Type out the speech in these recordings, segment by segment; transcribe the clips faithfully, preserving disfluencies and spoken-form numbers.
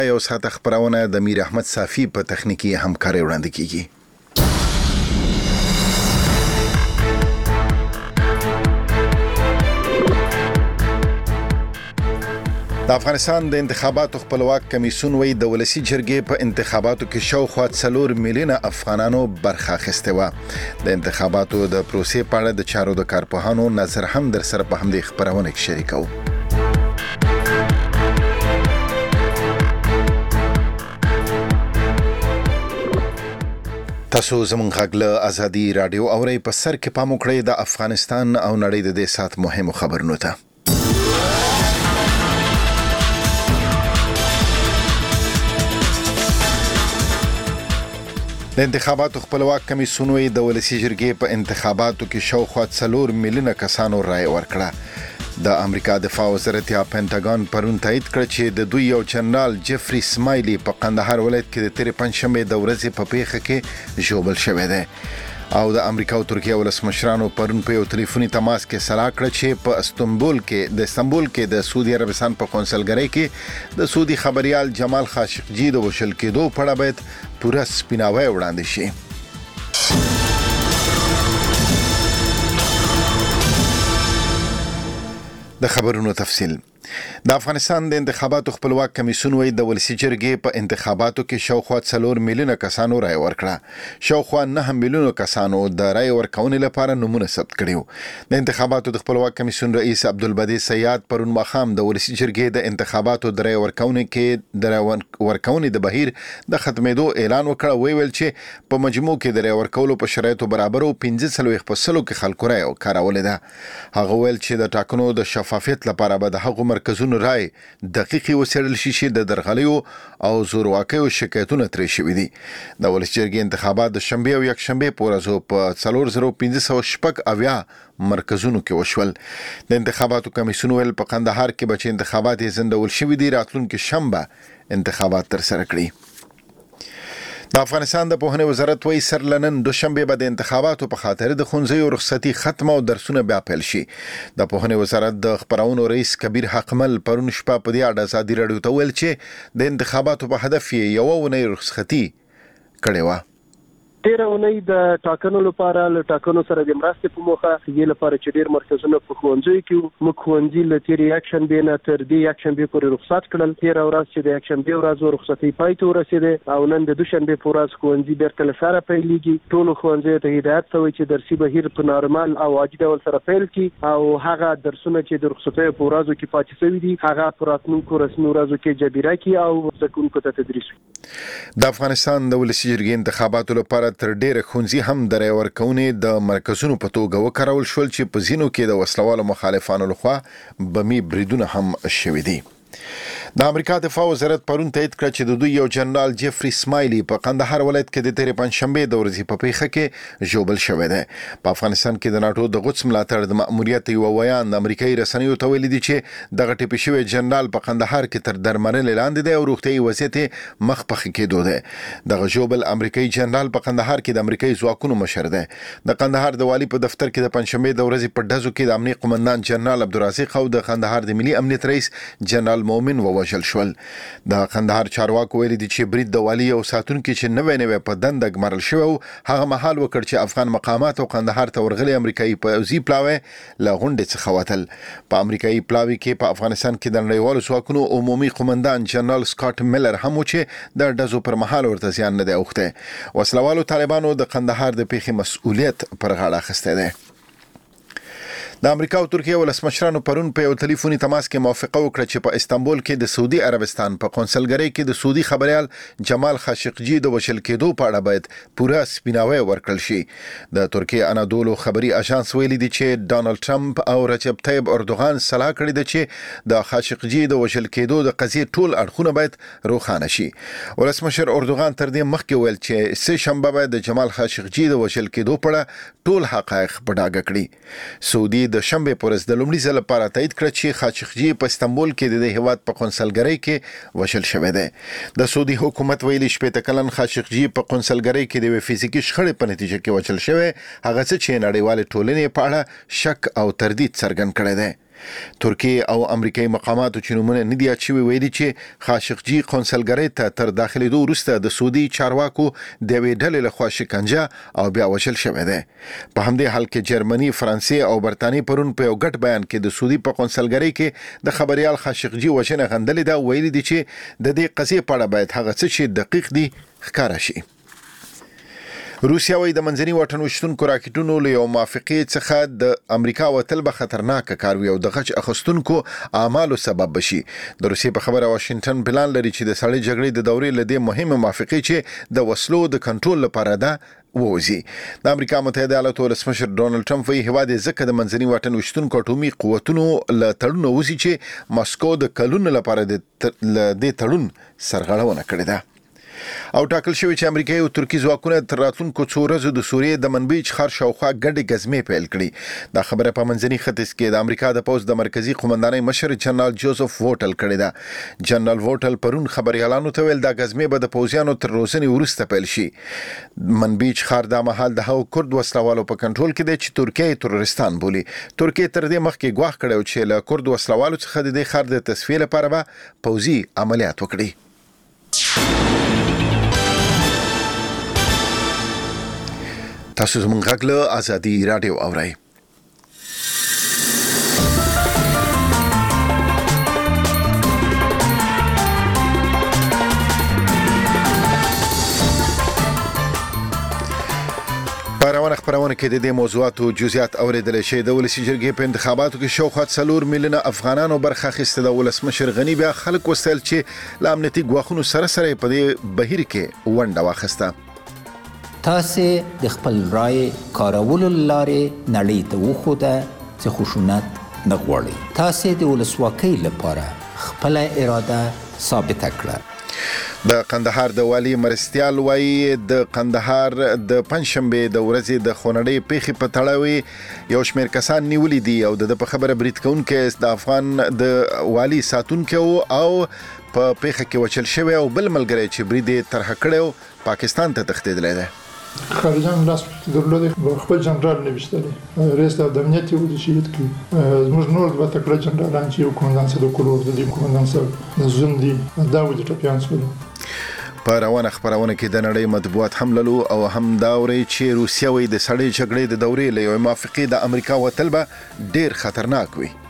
یو ساعت خبرونه د میر احمد صافی په تخنیکی همکاري وړاندې کیږي. د افغانستان د انتخاباتو خپلواک کمیسیون وی د ولسی جرګې په انتخاباتو کې شاوخوا څلور میلیونه افغانانو برخه اخیسته و. د انتخاباتو د پروسې په اړه د چارو د کارپوهانو نظر هم در سره په همدې خبرونه کې شریکو. تاسو زمونږ غږ له ازادي رادیو اورئ. په سر کې پام وکړئ د افغانستان او نړۍ د دې سات مهمو خبرونو ته. د انتخاباتو خپلواک کمیسیون وی د ولسی جرګې په انتخاباتو کې شاوخوا څلور میلیونه کسانو رائے ورکړه. د امریکا دفاع وزارت یا پینټاګون پرون تایید کړ چې د دوی یو جنرال جفری سمایلی په قندهار ولایت کې د تیر پنځشنبه د ورځې په پیښه کې ژوبل شوی دی. او د امریکا او ترکیه ولسمشرانو پرون په یو ټلیفوني تماس کې سلا کړ چې په استنبول کې د استنبول کې د سعودي عربستان په قونسلګرۍ کې د سعودي خبريال جمال خاشقجي د وشل کېدو په اړه باید پوره سپیناوی وړاندې شي. د خبرونو تفصیل. د افغانستان د انتخاباتو خپلواک کمیسیون وی د ولسی جرګې په انتخاباتو کې شاوخوا څلور میلیونه کسانو رائے ورکړه. شاوخوا نه میلیونه کسانو د رائے ورکونې لپاره نمونه ثبت کړیو. د انتخاباتو د خپلواک کمیسیون رئیس عبدالبدی سیاد پرون ماښام د ولسی جرګې د انتخاباتو د رائے ورکونې کې د ورکونې د بهیر د ختمېدو اعلان وکړ. وی ویل چې په مجموع کې د رائے ورکولو په شرایطو برابرو پنځه څلوېښت په سلو کې خلکو رائے کارولې ده. هغه ویل چې د ټاکنو د شفافیت لپاره به د هغو مرکزونو رائے دقیقي وسیړل شي چې د درغلیو او زورواکیو شکایتونه ترې شوي دي. د ولسی جرګې انتخابات د شنبه او یک شنبه په ورځو په څلور زره پنځه سوه شپږ اویا مرکزونو کې وشول. د انتخاباتو کمیسیون ویل په قندهار کې به چې انتخابات یې ځنډول شوي دي، راتلونکي شنبه انتخابات ترسره کړي. د افغانستان د پوهنې وزارت وایي سرلنن دوشنبه به د انتخاباتو په خاطر د ښوونځیو رخصتي ختمه او درسونه بیا پیل شي. د پوهنې وزارت د خبرونو رئیس کبیر حقمل پرون شپه په دې اړه ازادي راډیو ته ویل چې د انتخاباتو په هدف یې یوه اونۍ رخصتي کړې وه. تیر اونۍ د ټاکنو لپاره له ټاکنو سره د مرستې په موخه یې لپاره چې ډیر مرکزونه په ښوونځیو کې موږ ښوونځي له تیر یک شنبه نه تر دې یک شنبه پورې رخصت کړل. تیر ورځ چې د یک شنبه ورځ رخصتي پای ته ورسېده او نن د دوشنبه په ورځ ښوونځي بیرته له سره پیلېږي. ټول ښوونځیو ته هدایت شوی چې درسي بهیر په نارمل او عادي ډول سره پیل کړي او هغه درسونه چې د رخصتیو په ورځو کې پاتې شوي دي هغه په راتلونکو رسمي ورځو کې جبیره کړي او زده کوونکو ته تدریس وي. د افغانستان د ولسی جرګې انتخاباتو لپاره تر ډیره ښوونځي هم د رائے ورکونې د مرکزونو په توګه وکارول شول چې په ځینو کې د وسلوالو مخالفانو لخوا بمي بریدونه هم شوي دي. د امریکا دفاع وزارت پرون تایید کړ چې د دوی یو جنرال جفری سمایلی په قندهار ولایت کې د تیر پنځشنبه د ورځې په پیښه کې ژوبل شوی دی. په افغانستان کې د ناتو د غوڅ ملاتړ د مأموریت یو ویان د امریکایي رسنیو ته ویلي دي چې دغه ټپي شوی جنرال په قندهار کې تر درملنې لاندې دی او روغتیايي وضعیت مخ په ښه کېدو دی. دغه ژوبل امریکایي جنرال په قندهار کې د امریکایي ځواکونو مشر دی. د قندهار د والی په دفتر کې د پنځشنبه د ورځې په ډزو کې د امنیه قومندان جنرال عبدالرازق او د قندهار د ملي امنیت رئیس جنرال مومن ووژل شول. د قندهار چارواکو ویلي دي چې برید د والی او ساتونکو چې نوې نوې په دنده ګمارل شوی او هغه مهال وکړ چې افغان مقامات او قندهار ته ورغلي امریکایي پوځي پلاوی له غونډې څخه وتل. په امریکایي پلاوی کې په افغانستان کې د نړیوالو ځواکونو عمومي قومندان جنرال سکاټ میلر هم و چې د ډزو پر مهال ورته زیان نه دی اوښتی. وسلوالو طالبانو د قندهار د پیښې مسؤلیت پر غاړه اخیستی دی. د امریکا او ترکیه ولسمشرانو پرون په یو ټلیفوني تماس کې موافقه وکړه چې په استنبول کې د سعودي عربستان په قونسلګرۍ کې د سعودي خبريال جمال خاشقجي د وشل کېدو په اړه باید پوره سپیناوی ورکړل شي. د ترکیه انادولو خبري اژانس ویلي دی چې ډانلډ ټرمپ او رجب طیب اردوغان صلاح کړې ده چې د خاشقجي د وشل کېدو د قضیې ټول اړخونه باید روښانه شي. ولسمشر اردوغان تر دې مخکې ویل چې سه شنبه باید د جمال خاشقجي د وشل کېدو په اړه ټول حقایق په ډاګه کړي. سعودي د شنبه پورز د لومړي ځل لپاره تایید کړ چې خاشقجي په استنبول کې د هیواد په قونسلګرۍ کې وشل شوی دی. د سعودي حکومت ویلي شپږ کلن خاشقجي په قونسلګرۍ کې د فزیکي شخړې په نتیجه کې وشل شوی، هغه څه چې نړیوال ټولنې په اړه شک او تردید څرګند کړی دی. ترکیه او امریکایي مقاماتو چې نومونه نه دي یاد شوي ویلي چې خاشقجي قونسلګرۍ ته تر داخلېدو وروسته د سعودي چارواکو د یوې ډلې لخوا شکنجه او بیا وژل شوی دی. په همدې حال کې جرمني، فرانسې او برتانیې پرون په یو ګډ بیان کې د سعودي په قونسلګرۍ کې د خبريال خاشقجي وژنه غندلې ده. ویلي دي چې د دې قضیې په اړه باید هغه څه چې دقیق دي ښکاره شي. روسیا وايي د منځني واټن وشتونکو راکټونو له یو موافقې څخه د امریکا وتل به خطرناک کار وي او د غچ اخستونکو اعمالو سبب بشي. د روسیې په خبره واشنگټن پلان لري چې د سړې جګړې د دورې له دې مهمه موافقې چې د وسلو د کنټرول لپاره ده ووزي. د امریکا متحده ایالاتو ولسمشر ډونالد ټرمپ وایي هیواد ځکه د منځني واټن وشتونکو اټومي قوتونو له تړون وزي چې ماسکو د کلونو لپاره د دې تړون سرغړونه کړې ده. او ټاکل شوی چې امریکایي او ترکی ځواکونه تر راتلونکو څو ورځو د سوریې د منبج ښار شاوخوا ګډې ګزمې پیل کړي. دا خبره په منځني ختیځ کې د امریکا د پوځ د مرکزی قومندانۍ مشر جنرال جوزف ووټل کړی ده. جنرال ووټل پرون خبريالانو ته ویل دا ګزمې به د پوځیانو تر روزنې وروسته پیل شي. منبج ښار د مهال د هغو کورد وسلوالو په کنټرول کې دی چې ترکیه تروریستان بولي. ترکیه تر دې مخکې ګواښ کړی چې له کورد وسلوالو څخه د دې ښار د تصفیې لپاره به پوځي عملیات وکړي. تاسو زموږ غږ له آزادي رادیو اورئ. پروانه خبرونه کې د دې موضوعاتو جزئیات اوریدل شي. د ولسی جرګې په انتخاباتو کې شاوخوا څلور میلیونه افغانانو برخه اخیسته. د ولسمشر غنی بیا خلک وستل چې له امنیتي ګواښونو سره سره په دې بهیر کې ونډه واخیسته. تاسو د خپل رای کارولو لارې نړۍ ته وښوده چې خشونت نه غواړي. تاسو د ولسواکۍ لپاره خپل اراده ثابت کړه. د قندهار د والی مرستيال وای د قندهار د پنځشنبه د ورځې د خونړۍ پیښې په تړاو یو شمېر کسان نیولې دي او د په خبره بریټکونکو د افغان د والی ساتونکو او په پیښه کې وچل شوی او بل ملګری چې بریدې طرح کړو پاکستان ته تښتېدلی دی. خارجان لاس درلوده خپل جنرال نوشتلی رئیس د امنیت یو د شهید کی زموږ نور د تکړه جنرالان چې یو کمانډان سره کولور د دې کمانډان سره زوم دي دا و د ټاپیان سره. په روانه خبرونه کې د نړۍ مطبوعات هم للو او هم دا وري چې روسیا وي د سړې جګړې د دورې له یو موافقې د امریکا وتل به ډیر خطرناک وي.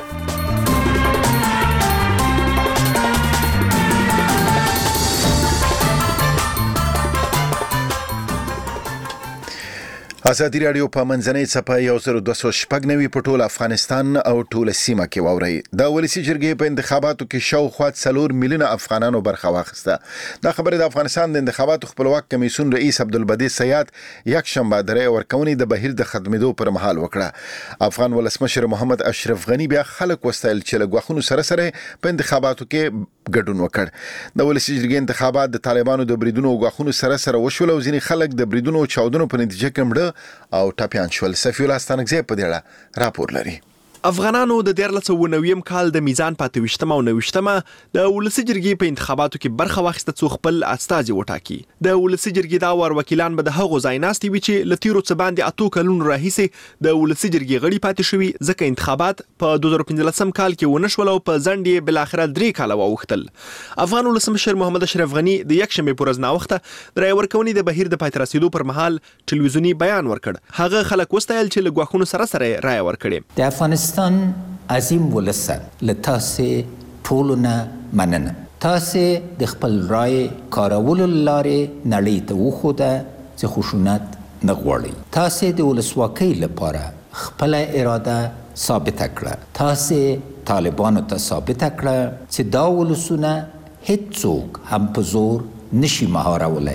ازادي رادیو په منځنۍ څپه یو زر دوه سوه شپږ نوي په ټول افغانستان او ټول سیمه کې واوري. د ولسی جرګې په انتخاباتو کې شاوخوا څلور میلیونه افغانانو برخه واخیسته. دا خبره د افغانستان د انتخاباتو خپلواک کمیسیون رئیس عبدالبدی سیاد یک شنبه د رای ورکونې د بهیر د ختمېدو پر مهال وکړه. افغان ولسمشر محمد اشرف غنی بیا خلک وستایل چې له غوښتنو سره سره په انتخاباتو کې ګډون وکړ. د ولسی جرګې انتخابات د طالبانو د بریدونو او غوښتنو سره سره وشول او ځینې خلک د بریدونو او چاودنو په نتیجه کې مړه او ټاپیان شول. سفی الله ستانکزی په دې اړه راپور لري. افغانانو د دیارلس سوه نویم کال د میزان پاته وشتمه او نوشتمه د ولسی جرګې په انتخاباتو کې برخه واخیسته څو خپل استازي وټاکي. د ولسی جرګې دا ور وکیلان به د هغو ځای ناستي وي چې لتیرو څه باندې اتو کلونو راهیسې د ولسی جرګې غړي پاتې شوي ځکه انتخابات په دوه زره پنځلسم کال کې ونه شول او په ځنډ یې بل اخره درې کاله واوښتل. افغان ولسمشر محمد اشرف غنی د یک شنبه پر ورځ ناوخته د رای ورکونې د بهیر د پای ته رسیدو پر مهال ټلویزیونی بیان ورکړ. هغه خلک وستایل چې له غوښتنو سره سره رای ورکړي. د افغانستان عظیم ولسه لتاسې ټولونه مننه. تاسې د خپل رای کارولو لارې نړۍ ته وښوده چې خشونت نه غواړي. تاسې د ولسواکۍ لپاره خپل اراده ثابت کړه. تاسې طالبانو ته ثابت کړه چې دا ولسونه هیڅوک هم په زور نشي مهارولی.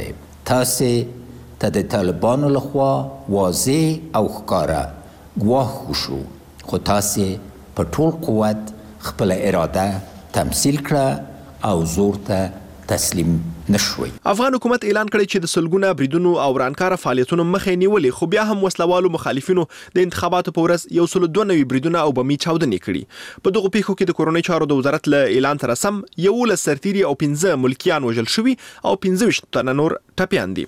تاسې ته د طالبانو لخوا واضح او ښکاره ګواښ وشو خو تاسې په ټول قوت خپل اراده تمثيل کړه او زور ته تسلیم نشوي. افغان حکومت اعلان کړی چې د سلګونه بریدونو او ورانکار فعالیتونو مخه نیولې خو بیا هم وسلوالو مخالفینو د انتخاباتو په ورځ یو سل دوه نوي بریدونه او بمي چاودنې کړي. په دغه پیښو کې د کورونی چارو د وزارت له اعلان سره سم یو ل سرتيري او پنځه ملکیان وژل شوي او پنځه ویشت تنه نور ټپیان دي.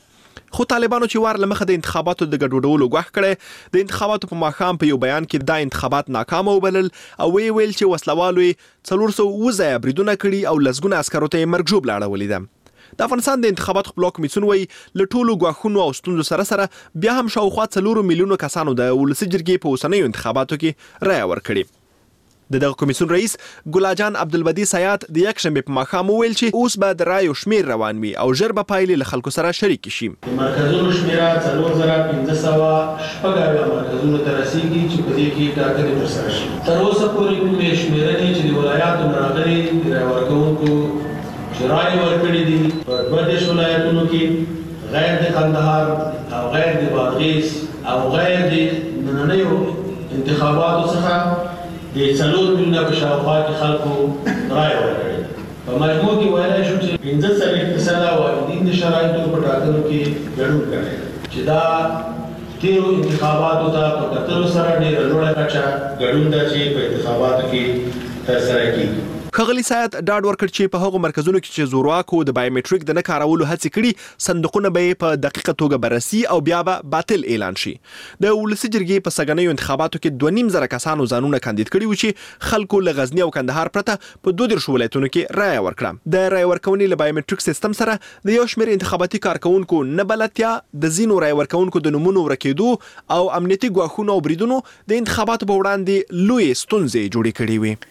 خو طالبانو چې وار لمخه د انتخاباتو د ګډوډولو غوښ کړي د انتخاباتو په ماښام په یو بیان کې دا انتخابات ناکام وبلل او وی ویل چې وسلوالو څلور سوه وزه بریدونه کړي او لسګونه عسکرو ته مرګ ژوب لاړولې ده. د افغانستان د انتخاباتو خپلواک کمیسیون وی له ټولو غواخونو او ستونزو سره سره بیا هم شاوخوا څلور میلیونو کسانو د ولسي جرګې په اوسنیو انتخاباتو کې رایه ورکړې. د دغه کمیسیون رئیس ګلاجان عبدالبدی سیاد د یک شنبه په ماښام ویل چې اوس به د رایو شمیر روان وي او ژر به پایلې له خلکو سره شریک شي. مرکزونو شمیره څلور زره پنځه سوه شپږ اویا مرکزونو ته رسیږي چې په دې کې ټاکنې ترسره شي. تر اوسه پورې کومې شمیرنې چې د ولایاتو نه راغلي د رایه ورکوونکو چې رایې ورکړي دي په دوه دېرش ولایتونو کې غیر د کندهار او غیر د بادغیس او غیر د نننیو انتخاباتو څخه د څلور میلیونه په شاوخوا کې خلکو رایه ورکړې. په مجموع کې ویلی شو چې پنځه څلوېښت فیصده واحدین د شرایطو په ټاکنو کې ګډون کړی چې دا تیرو انتخاباتو ته په کتلو سره ډېره لوړه کچه ګډون ده چې په انتخاباتو کې ترسره کېږي. ښاغلي سیاد ډاډ ورکړ چې په هغو مرکزونو کې چې زورواکو د بایومټریک د نه کارولو هڅې کړي صندوقونه به یې په دقیقه توګه بررسي او بیا به باطل اعلان شي. د ولسي جرګې په سږنیو انتخاباتو کې دوه نیم زره کسانو ځانونه کاندید کړي وو چې خلکو له غزني او کندهار پرته په دوه دېرشو ولایتونو کې رایه ورکړه. د رایه ورکونې له بایومټریک سیستم سره د یو شمېر انتخاباتي کارکونکو نه بلدتیا د ځینو رایه ورکونکو د نومونو ورکېدو او امنیتي ګواښونو او بریدونو د انتخاباتو په وړاندې لویې ستونزې جوړې کړې وې.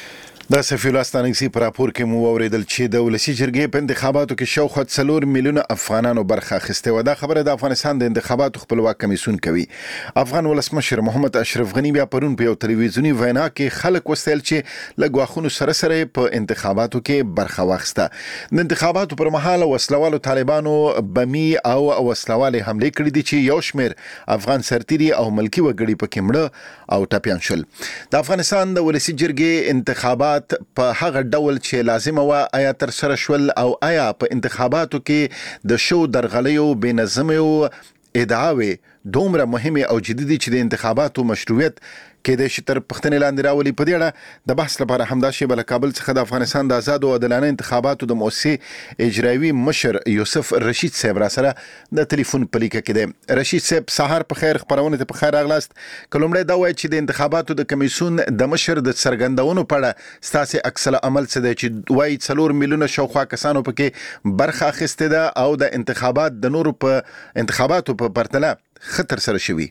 د سفیر لاستانګسي پر راپور کې مو اوریدل چې د ولسی جرګې په انتخاباتو کې شاوخوا څلور میلیونه افغانانو برخه اخیسته و. دا خبره د افغانستان د انتخاباتو خپلواک کمیسیون کوي. افغان ولسمشر محمد اشرف غنی بیا پرون په یو تلویزیونی وینا کې خلک وستایل چې لګواخونو سره سره په انتخاباتو کې برخه واخیسته. د انتخاباتو پر مهال وسلوالو طالبانو بمی او وسلوالې حمله کړې دي چې یو شمېر افغان سرتیري او ملکی وګړي پکې مړه او ټپیان شول. د افغانستان د ولسی جرګې انتخابات په هغه ډول چې لازم و آیا تر سره شول او آیا په انتخاباتو کې د شو درغلیو بې نظمیو ادعاوې دومره مهمه او جدي دي چې د انتخاباتو مشروعیت کې د شتر پښتنې لاندې راولي. په دې اړه د بحث لپاره همدا شی بل کابل څخه د افغانستان د آزاد او عادلانه انتخاباتو د مؤسسې اجرایوي مشر یوسف رشید صاحب را سره د ټلیفون په لیکه کې دی. رشید صاحب سحر په خیر، خبرونه ته په خیر راغلاست. کلمړی دا وایي چې د انتخاباتو د کمیسیون د مشر د څرګندونو په اړه ستاسو عکس العمل څه دی چې وایي څلور میلیونه شاوخوا کسانو پکې برخه اخیسته ده او د انتخابات د نورو په انتخاباتو په پرتله خطر سره شوی.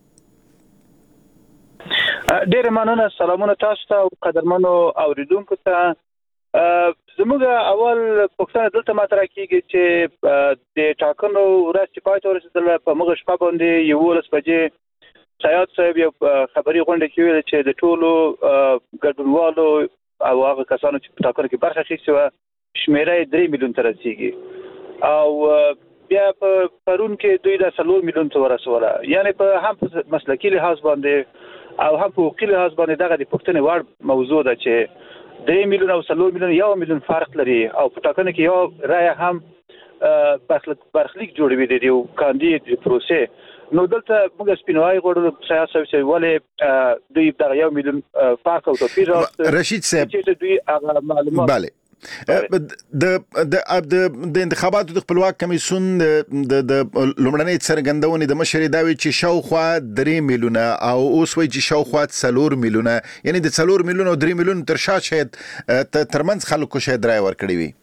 ډېر مننه. سلامونه تاسو ته او قدرمنو اوریدونکو ته. زموږ اول پوښتنه دلته مطرح کیږي چې د ټاکنو ورځ چې پای ته ورسېدله په موږ شپه باندې یولس بجې سیاد صاحب یو خبري غونډه کې ویل چې د ټولو ګډونوالو او هغه کسانو چې په ټاکنو کې برخه اخیستې وه شمېره یې درې میلیون ته رسیږي او بیا په پرون کې دوی د څلور میلیون ته ورسوله. یعنې په هم په مسلکي لحاظ باندې او هم په حقوقي لحاظ باندې دغه د پوښتنې وړ موضوع ده چې درې میلیون او څلور میلیون یو میلیون فرق لري او په ټاکنه کې یو رایه هم برخلیک جوړوي د یو کاندید پروسې. نو دلته موږ سپینوای غوړو سیاست چې ولې دوی دغه یو میلیون فرق او توپیر راوست. رشید صاحب چې دوی هغه معلومات بله د د د انتخاباتو د خپلواک کمیسیون د د لومړنۍ څرګندونې د مشر داوی چې شاوخوا درې میلیونه او اوس وایي چې شاوخوا څلور میلیونه، یعنی د څلور میلیونه او درې میلیونه تر شا شاید ترمنځ خلکو شاید رایه ورکړې وي.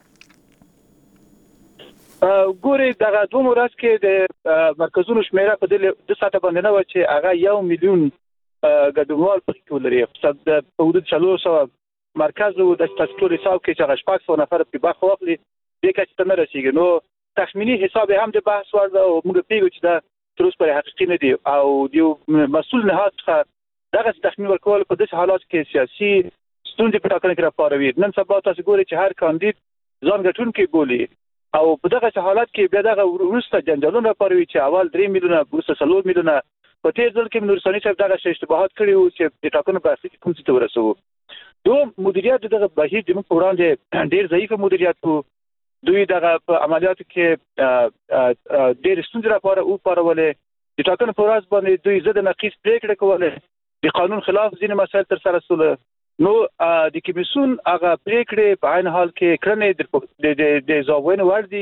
ګوري دغه دوه ورځ کې د مرکزونو شمیره په دې ساته باندې نه و چې هغه یو میلیون ګډونوال پکې ولري. په حدود څلور سوه مرکز و د تاسو حساب کې چې غشپاک سو نفر په برخه واخلي د کچ ته نه رسیږي. نو تخمینی حساب هم د بحث ور ده او موږ پیګو چې دا تر اوسه پر حقیقي نه دی او یو مسؤل نه هڅه دغه تخمین ورکول په داسې حالات کې سیاسي ستونزې په ټاکنه کې راپاروي. نن سبا تاسو ګورئ چې هر کاندید ځان ګټونکی بولي او په دغه حالات کې بیا دغه وروسته جنجالونه راپاروي چې اول درې میلیونه وروسته څلور میلیونه. په تیر ځل کې نورستاني صاحب دغه اشتباهات کړي وو چې د ټاکنو په اساس کوم څه ته ورسوو. دو مدیریت دغه بهیر د موږ په وړاندې ډېر ضعیف مدیریت وو. دوی دغه په عملیاتو کې ډېر ستونزې راپاره او پارولې. د ټاکنو په ورځ باندې دوی ضد نقیص پرېکړې کولې، د قانون خلاف ځینې مسایل تر سره سول. نو د کمیسیون هغه پرېکړې په عین حال کې کړنې د د زاوینې وړ دي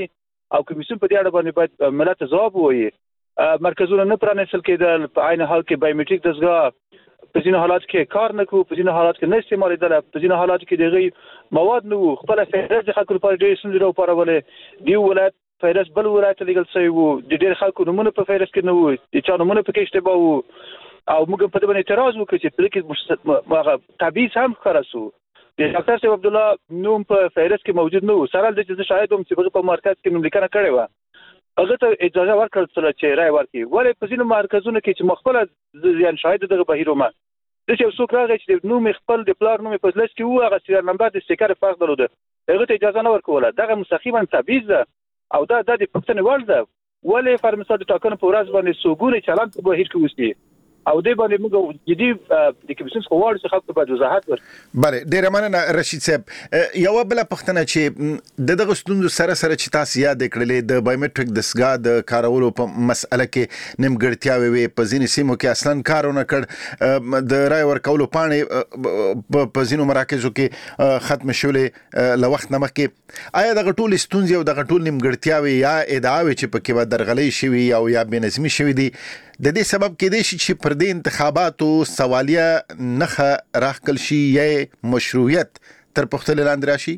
او کمیسیون په دې اړه باندې باید ملت ځواب ووایي مرکزونه نه پرانیستل کېدل په عین حال کې بایومټریک دستګاه په ځینو حالات کې کار نه کوي په ځینو حالات کې نه استعمالېدله په ځینو حالات کې د هغوی مواد نه وو خپله فهرست د خلکو لپاره ډېرې ستونزې راوپارولې د یو ولایت فهرست بل ولایت ته لیږل شوی وو د ډېر خلکو نومونه په فهرست کې نه وو د چا نومونه پکې اشتباه وو او موږ په دې باندې اعتراض وکړو چې په دې کې هغه تبعیض هم ښکاره سو د ډاکټر صاحب عبدالله نوم په فهرست کې موجود نه و سره د چې زه شاهد وم چې هغه په مرکز کې نوم لیکنه کړې وه هغه ته اجازه ورکړل شوه چې رایه ورکړي ولې په ځینو مرکزونو کې چې خپله یعنې شاهد دغه بهیر وم داسې یو څوک راغی چې د نوم خپل د پلار نوم په لسټ کې و هغه سریال نمبر د سټیکر فرق درلوده هغه ته اجازه نه ورکوله دغه مستقیما تبعیض ده او دا د پوښتنې وړ ده ولې پر مثال د ټاکنو په ورځ باندې څوګونه چلند په بهیر کې وسي او دې باندې موږ جدي د کمیسیون څخه غواړو چې خلکو ته وضاحت ورکړي بله ډېره مننه رشید صاحب یوه بله پوښتنه چې د دغه ستونزو سره سره چې تاسو یاد کړلې د بایومټریک دستګاه د کارولو په مسأله کې نیمګړتیاوې وې په ځینې سیمو کې اصلا کار ونه کړ د رایې ورکولو پاڼې په ځینو مراکزو کې ختم شولې له وخت نه مخکې آیا دغه ټولې ستونزې او دغه ټول نیمګړتیاوې یا ادعاوې چې پکې به درغلۍ شوي او یا بېنظمي شوي دي د دې سبب کېدای شي چې پر دې انتخاباتو سوالیه نښه راښکل شي یا مشروعیت تر پوښتنې لاندې راشي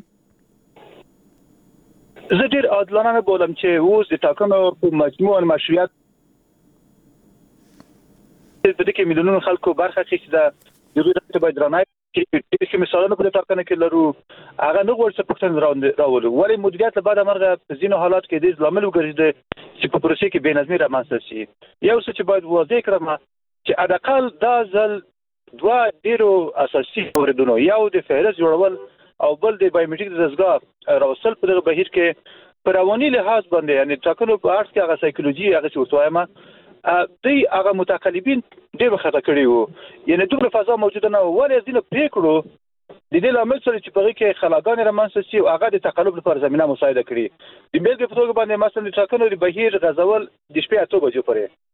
زه ډېر عادلانه نه بولم چې اوس د ټاکنو په مجموع مشروعیت په دې کې میلیونونو خلکو برخه اخیستې ده د هغوی رایې باید درناوی چې چې مثالونه په دې ټاکنه کې لرو هغه نه غواړي چې پوښتنې راولو ولې مدیریت له بعده مرغه په ځینو حالات کې دې لامل وګرځېده چې په پروسې کې بېنظمي رامنځته شي یو څه چې باید واضح کړم چې حداقل دا ځل دوه ډېرو اساسي موردونو یو د فهرست جوړول او بل د بایومټریک دستګاه راوستل په دغه بهیر کې په رواني لحاظ باندې یعنې ټاکنو په اړخ کې هغه سایکولوژي هغه چې ورته وایم دوی هغه متقلبین ډېر خطا کړي وو یعنې دومره فضا موجوده نه وه ولې ځینو پرېکړو د دې لامل سره چې په هغې کې خلاګانې رامنځته شي او هغه د تقلب لپاره زمینه مساعده کړي د بېلګې په توګه باندې مثلا د ټاکنو د بهیر غځول د شپې اتو بجو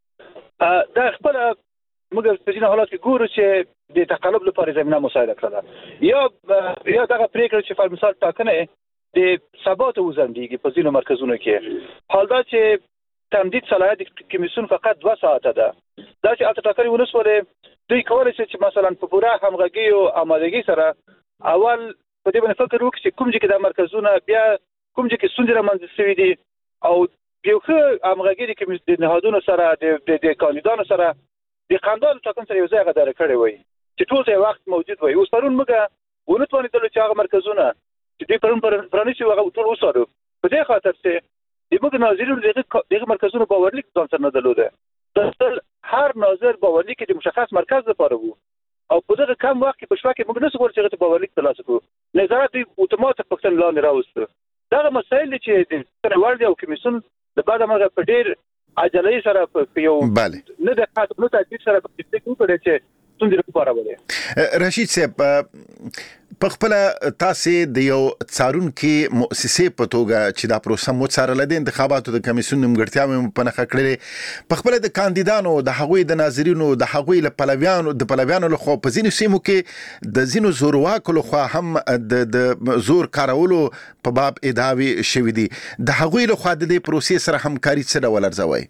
پورې دا خپله موږ په ځینو حالات کې ګورو چې د تقلب لپاره زمینه مساعده کړله یا یا دغه پرېکړه چې پر مثال ټاکنې د سبا ته وځنډېږي په ځینو مرکزونو کې حال دا چې تمدید صلاحیت کمیسیون فقط دوه ساعته ده دا چې هلته ټاکنې ونه شولې دوی کولی شي چې مثلا په پوره همغږۍ او آمادګۍ سره اول په دې باندې فکر وکړي چې کوم ځای کې دا مرکزونه بیا کوم ځای کې ستونزې رامنځته شوي دي او یو ښه همغږي د نهادونو سره د کاندیدانو سره د قندهار ټاکنو سره یو ځای غداره کړې وای چې ټول ځای وخت موجود وای اوس پرون موږ ونه توانېدلو چې هغه مرکزونه چې دوی پرون پرانیستي هغه ټول وڅارو په دې خاطر چې د موږ ناظرینو دغه مرکزونو باورلیک ځان سره نه درلوده دستل هر ناظر باورلیک د مشخص مرکز لپاره وو او په دغه کم وخت کې په شپه کې موږ نشو غواړو چې هغه ته باورلیک ترلاسه کړو نظارت دوی اتوماتیک پوښتنې لاندې راوسته دغه مسایل چې د څېړنوال دی او کمیسیون د بعده مرغه په ډېر عجلې سره په یو نه د خاطر نه تدبیر سره په دې کې وکړي چې څنګه لپاره ولې رشید صاحب په خپل تاسو د یو څارونکو مؤسسې په توګه چې دا پروسه مو څارله د انتخاباتو د کمیسیون نیمګړتیاوې په نښه کړلې په خپل د کاندیدانو د هغوی د ناظرینو د هغوی له پلویانو د پلویانو له خوا په ځینو سیمو کې د ځینو زورواکو له خوا هم د زور کارولو په باب ادعاوې شوي دي د هغوی له خوا د دې پروسې سره همکاري څه ډول ارزوئ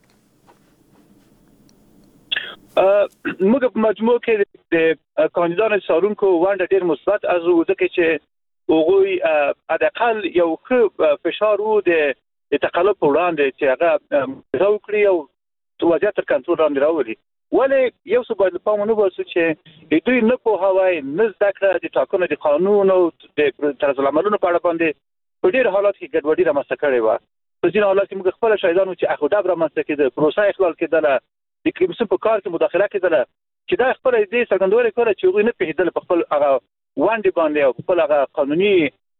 موږ په مجموع کې د کاندیدانو څارونکو ونډه ډېر مثبت ارزو ځکه چې هغوی حداقل یو ښه فشار و د تقلب په وړاندې چې هغه راوکړي او وضعیت تر کنټرول لاندې راولي ولې یو څه باید له پامه نه وباسو چې دوی نه پوهاوی نه زده کړه د ټاکنو د قانون او د طرزالعملونو په اړه باندې په ډېر حالات کې ګډوډي رامنځته کړې وه په ځینو حالات کې موږ خپله شاهدان وو چې اخوډب رامنځته کېده پروسه اخلال کېدله د کمیسیون په کار کې مداخله کېدله چې دا خپله دې څرګندونه کوله چې هغوی نه پوهېدل په خپل هغه ونډې باندې او خپل هغه قانوني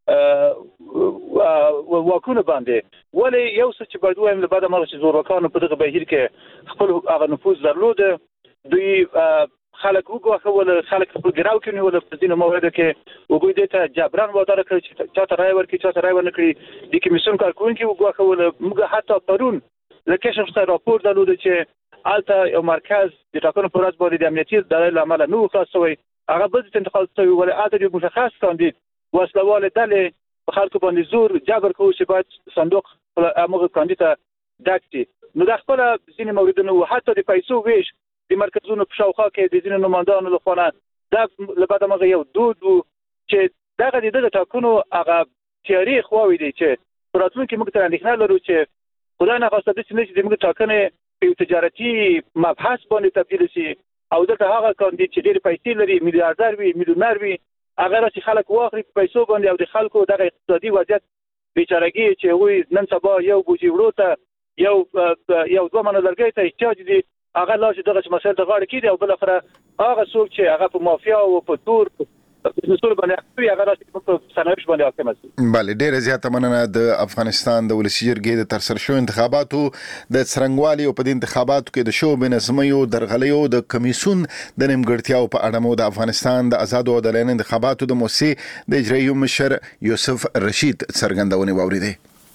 واکونه باندې ولې یو څه چې باید ووایم له بعده مرغه چې زورواکانو په دغه بهیر کې خپل هغه نفوذ درلوده دوی خلک وګواښول خلک خپل ګراو کې ونیول په ځینو موردو کې هغوی دې ته جبران واداره کړ چې چا ته رایه ورکړي چا ته رایه ونه کړي د کمیسیون کارکوونکي وګواښول موږ حتی پرون له کشف څخه راپور درلوده چې هلته یو مرکز د ټاکنو په ورځ باندې د امنیتي دلایلو له امله نه و خلاص شوی هغه بل ځای ته انتقال شوی ولې هلته یو مشخص کاندید وسلهوالې ډلې په خلکو باندې زور جبر کوي چې باید صندوق هغه کاندید داکتي نو د خپل ځینې موردونو حتی د پیسو ویش د مرکزونو په شاوخوا کې د ځینې نمائندانو لخوا دا لپاره موږ یو دود چې دغه دغه ټاکنو هغه تاریخ خواوي دي چې پراتلونکو موږ ته اندېښنه لرو چې خدای نه خواسته د چې د موږ ټاکنې په تجارتي مبحث باندې تبدیل شي او دغه هغه کاندید چې ډېر پیسې لري میلیارډر وي میلیونر وي هغه چې خلک واخلي په پیسو باندې او د خلکو دغه اقتصادي وضعیت بیچارهګي چې وي نن سبا یو بوجي وړو ته یو یو دوه منو لرګي ته احتیاج دي هغه لا چې دغه مسایل د غاړه کې دي او بل اخره هغه څوک چې هغه په مافیا او په تور بزنسونو باندې اخلي هغه راځي په سرنوشت باندې حاکم شي. بله ډېر زیاته مننه د افغانستان د ولسي جرګې د ترسره شوو انتخاباتو د څرنګوالي او په دې انتخاباتو کې د شو بنظمیو درغلیو د کمیسون د نیمګړتیاو په اړه مو د افغانستان د آزاد او عادلانه انتخاباتو د موسسې د اجرایي مشر یوسف رشید څرګندونې واوریدې.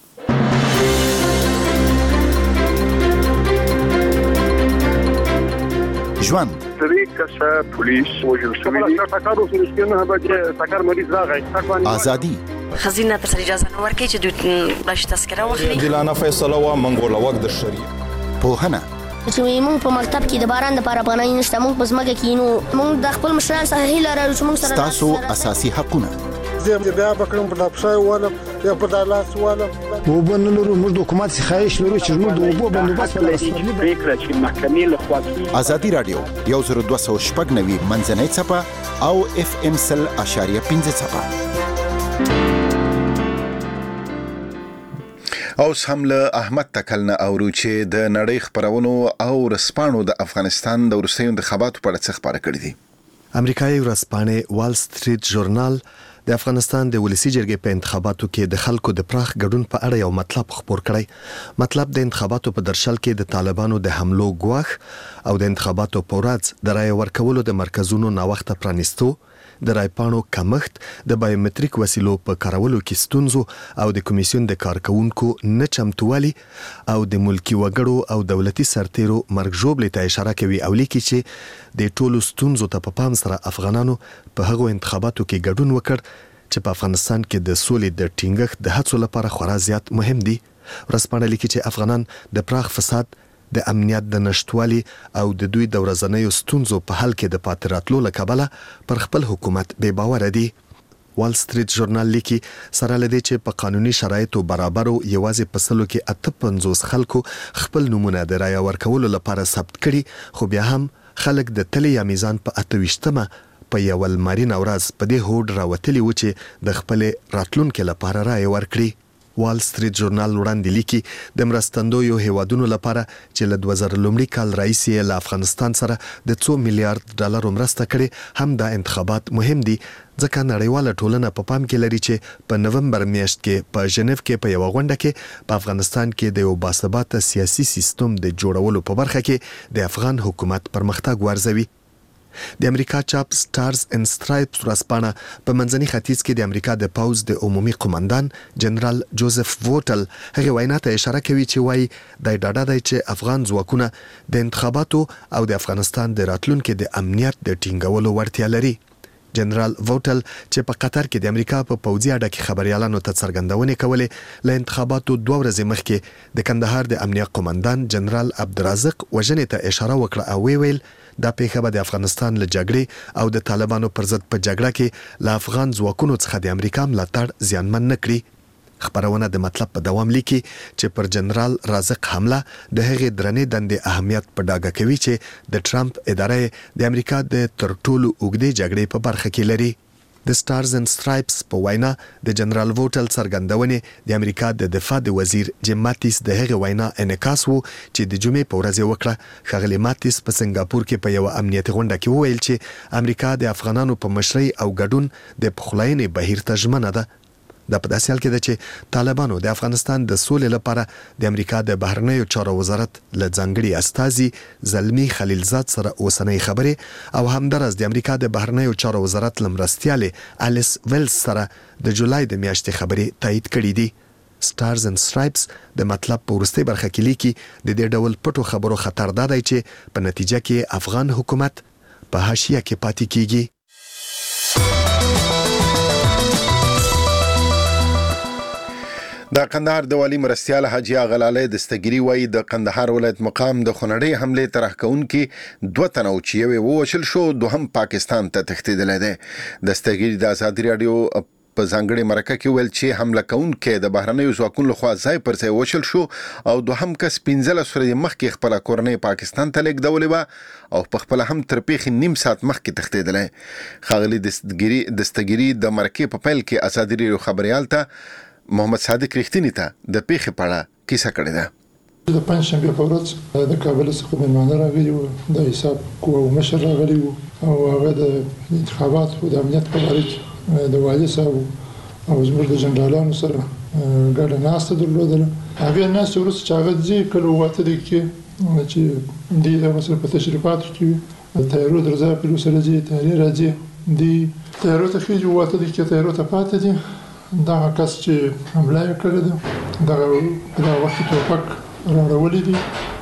ژوند طریقه پولیس وجل شوی دی ټاکارو سرسکینه به ټاکار مریض راغی ازادي خزینه تر اجازه نه ورکړي چې دوی بلش تذکره واخلي دلانه فیصله وا منګول وخت د شریعه پوهنه چې موږ په مکتب کې د باران د لپاره افغانۍ نشته موږ په ځمکه کې نو موږ د خپل مشران سره هیله لرو چې موږ سره تاسو اساسي حقونه زه بیا بکرم په داپشای والا یا په دالاس والا وبنلرو موږ د حکومت څخه خواهش لرو چې موږ د وبو بندوبست په لاس کې فکر چې محکمې له خوا ازادي رادیو یو زر دوه سوه شپږ نوي منځنۍ څپه او اف ام سل اشاریه پنځه څپه. اوس هم له احمد تکلنه اورو چې د نړۍ خبرونو او رسپانو د افغانستان د وروستیو انتخاباتو په اړه څه خبره کړې دي. امریکایي ورځپاڼې وال سټریټ ژورنال د افغانستان د ولسي جرګې په انتخاباتو کې د خلکو د پراخ ګډون په اړه یو مطلب خبر کړی. مطلب د انتخاباتو په درشل کې د طالبانو د حملو ګواښ او د انتخاباتو په ورځ د رای ورکولو د مرکزونو ناوخته پرانیستو، د رای پاڼو کمښت، د بایومټریک وسیلو په کارولو کې ستونزو او د کمیسیون د کارکونکو نه چمتووالي او د ملکی وګړو او دولتي سرتیرو مرګ ژوبلې ته اشاره کوي او لیکي چې د ټولو ستونزو ته په پام سره افغانانو په هغو انتخاباتو کې ګډون وکړ چې په افغانستان کې د سولې د ټینګښت د هڅو لپاره خورا زیات مهم دي. ورځپاڼه لیکي چې افغانان د پراخ فساد، د امنیت د نشټوالي او د دوی د ورځنیو ستونزو په حل کې د پاتې راتلو له کبله پر خپل حکومت بې باوره دي. وال سټریټ ژورنال لیکي سره لدی چې په قانوني شرایطو برابرو یوازې په سلو کې اته پنځوس خلکو خپل نمونه د رای ورکولو لپاره ثبت کړي، خو بیا هم خلک د تلې یا میزان په اته ویشتمه په یو لمرینه ورځ په دې هوډ راوتلي و چې د خپل راتلونکو لپاره رای ورکړي. وال سټریټ ژورنال وړاندې لیکي د مرستندویو هیوادونو لپاره چې له دوه زره لومړي کال راهیسې له افغانستان سره د څو میلیارډ ډالرو مرسته کړې هم دا انتخابات مهم دي ځکه نړیواله ټولنه په پام کې لري چې په نومبر میاشت کې په ژنیو کې په یو غونډه کې په افغانستان کې د یو باثباته سیاسي سیستم د جوړولو په برخه کې د افغان حکومت پرمختګ ورزوي. د امریکا چاپ سټارز اند سټرایپس ورځپاڼه په منځني ختیځ کې د امریکا د پوځ د عمومي قومندان جنرال جوزف ووټل هغه وینا ته اشاره کوي چې وایي د ډاډه دی چې افغان ځواکونه د انتخاباتو او د افغانستان د راتلونکو د امنیت د ټینګولو وړتیا لري. جنرال ووټل چې په قطر کې د امریکا په پوځي اډه کې خبريالانو ته څرګندونې کولې له انتخاباتو دوه ورځې مخکې د کندهار د امنیت قومندان جنرال عبدالرزاق وژنې ته اشاره وکړه او ویل دا پیښه به د افغانستان له جګړې او د طالبانو پر ضد په جګړه کې له افغان ځواکونو څخه د امریکا ملاتړ زیانمن نه کړي. خبرونه د مطلب په دوام لیکي چې پر جنرال رازق حمله د هغې درنې دندې اهمیت په ډاګه کوي چې د ټرمپ اداره د امریکا د تر ټولو اوږدې جګړې په برخه کې لري. د سټارز اند سټرایپس په وینا د جنرال ووټل څرګندونې د امریکا د دفاع د وزیر جیم ماتیس د هغې وینا انعکاس وو چې د جمعې په ورځ یې وکړه. ښاغلي ماتیس په سنګاپور کې په یوه امنیتي غونډه کې وویل چې امریکا د افغانانو په مشرۍ او ګډون د پخلاینې بهیر ته ژمنه ده. دا په داسې حال کې ده چې طالبانو د افغانستان د سولې لپاره د امریکا د بهرنیو چارو وزارت له ځانګړي استازي زلمی خلیلزاد سره اوسنۍ خبرې او همدارس د امریکا د بهرنیو چارو وزارت له مرستیالې الیس ویلز سره د جولای د میاشتې خبرې تایید کړي دي. سټارز اند سټرایپس د مطلب په وروستۍ برخه کې لیکي د دې ډول پټو خبرو خطر دا دی چې په نتیجه کې افغان حکومت په حاشیه کې پاتې کیږي. د قندهار د والي مرستیال حاجی غلاله دستګری وایي د قندهار ولایت مقام د خونړۍ حمله طرح کوونکې دوه تنه او چې یو وشل شو دوهم پاکستان ته تښتېدلی دی. دستګری د ازادي رادیو په ځانګړي مرکه کې ویل چې حمله کوونکې د بهرنیو ځواکونو لخوا ځای پر ځای وشل شو او دوهم کس پنځلس ورځې مخکې خپله کورنۍ پاکستان ته لیږدولې وه او په خپله هم تر پیښې نیم ساعت مخکې تښتېدلی. ښاغلي دستګري دستګري د مرکې په پیل کې ازادي رادیو خبریال ته محمد صادق رښتینی ته د پیښې په اړه کیسه کړې ده. د پنځشنبې په ورځ د کابل څخه مېلمانه راغلي وو، د حساب قوه مشر راغلی وو او هغه د انتخاباتو د امنیت په باره کې د والي صاحب او زموږ د جنرالانو سره ګډه ناسته درلودله. هغې ناستې وروسته چې هغه ځي کله واته دقیقې چې دوی د مثلا په تشریفاتو کې وي، تیارو در ځای پرې ورسره ځي، تیارې راځي، دوی تیارو ته خېږي، واته دقیقې تیارو ته پاتې دي. دغه کس چې حمله یې کړې ده دغه په دغه وخت کې ټوپک راوړلی دي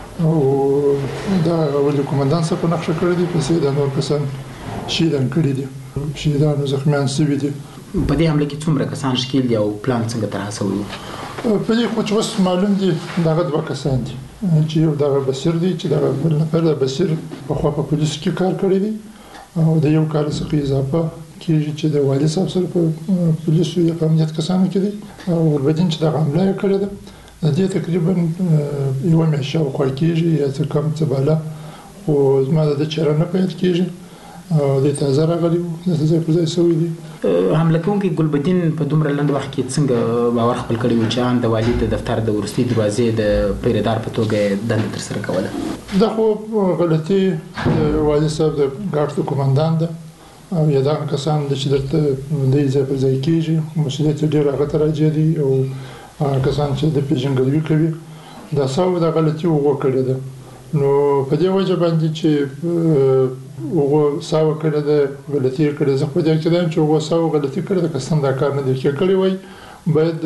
او دغه ولي قومندان صاحب په نقشه کړی دي، پسې د نور کسان شهیدان کړي دي، شهیدان او زخمیان شوي دي. په دې حمله کې څومره کسان ښکېل دي او پلان څنګه طرح شوی و؟ په دې خو چې اوس معلوم دي دغه دوه کسان دي چې یو دغه بصیر دی چې دغه بل نفر د بصیر پخوا په پولیسو کې کار کړی دی او د یو کال څخه اضافه کېږي چې د والي صاحب سره په پولیسو یا په امنیت کسانو کې دی او وربدین چې دغه حمله یې کړې ده د دې تقریبا یوه میاشت شاوخوا کېږي یا څه کم څه بالا، خو زما د ده چېره نه پیل کېږي او دی تازه راغلی و، دلته ځای پر ځای شوي دي. حمله کوونکی ګلبدین په دومره لنډ وخت کې څنګه باور خپل کړی و چې ان د والي د دفتر د وروستۍ دروازې د پیرهدار په توګه دنده ترسره کوله؟ دا خو غلطي د والي صاحب د ګارد د قومندان ده او یا دغه کسان ده چې درته دی ځای پر ځای کېږي، مسؤلیت یې ډېر هغه ته راجع دي او هغه کسان چې د پېژندګلوي کوي دا ساو دا غلطي هغو کړې ده. نو په دې وجه باندې چې هغو ساوه کړې ده غلطي یې کړې، زه خو دې عقیده یم چې هغو ساوه غلطي کړې ده، قصداً دا کار نه دی چې کړی وای باید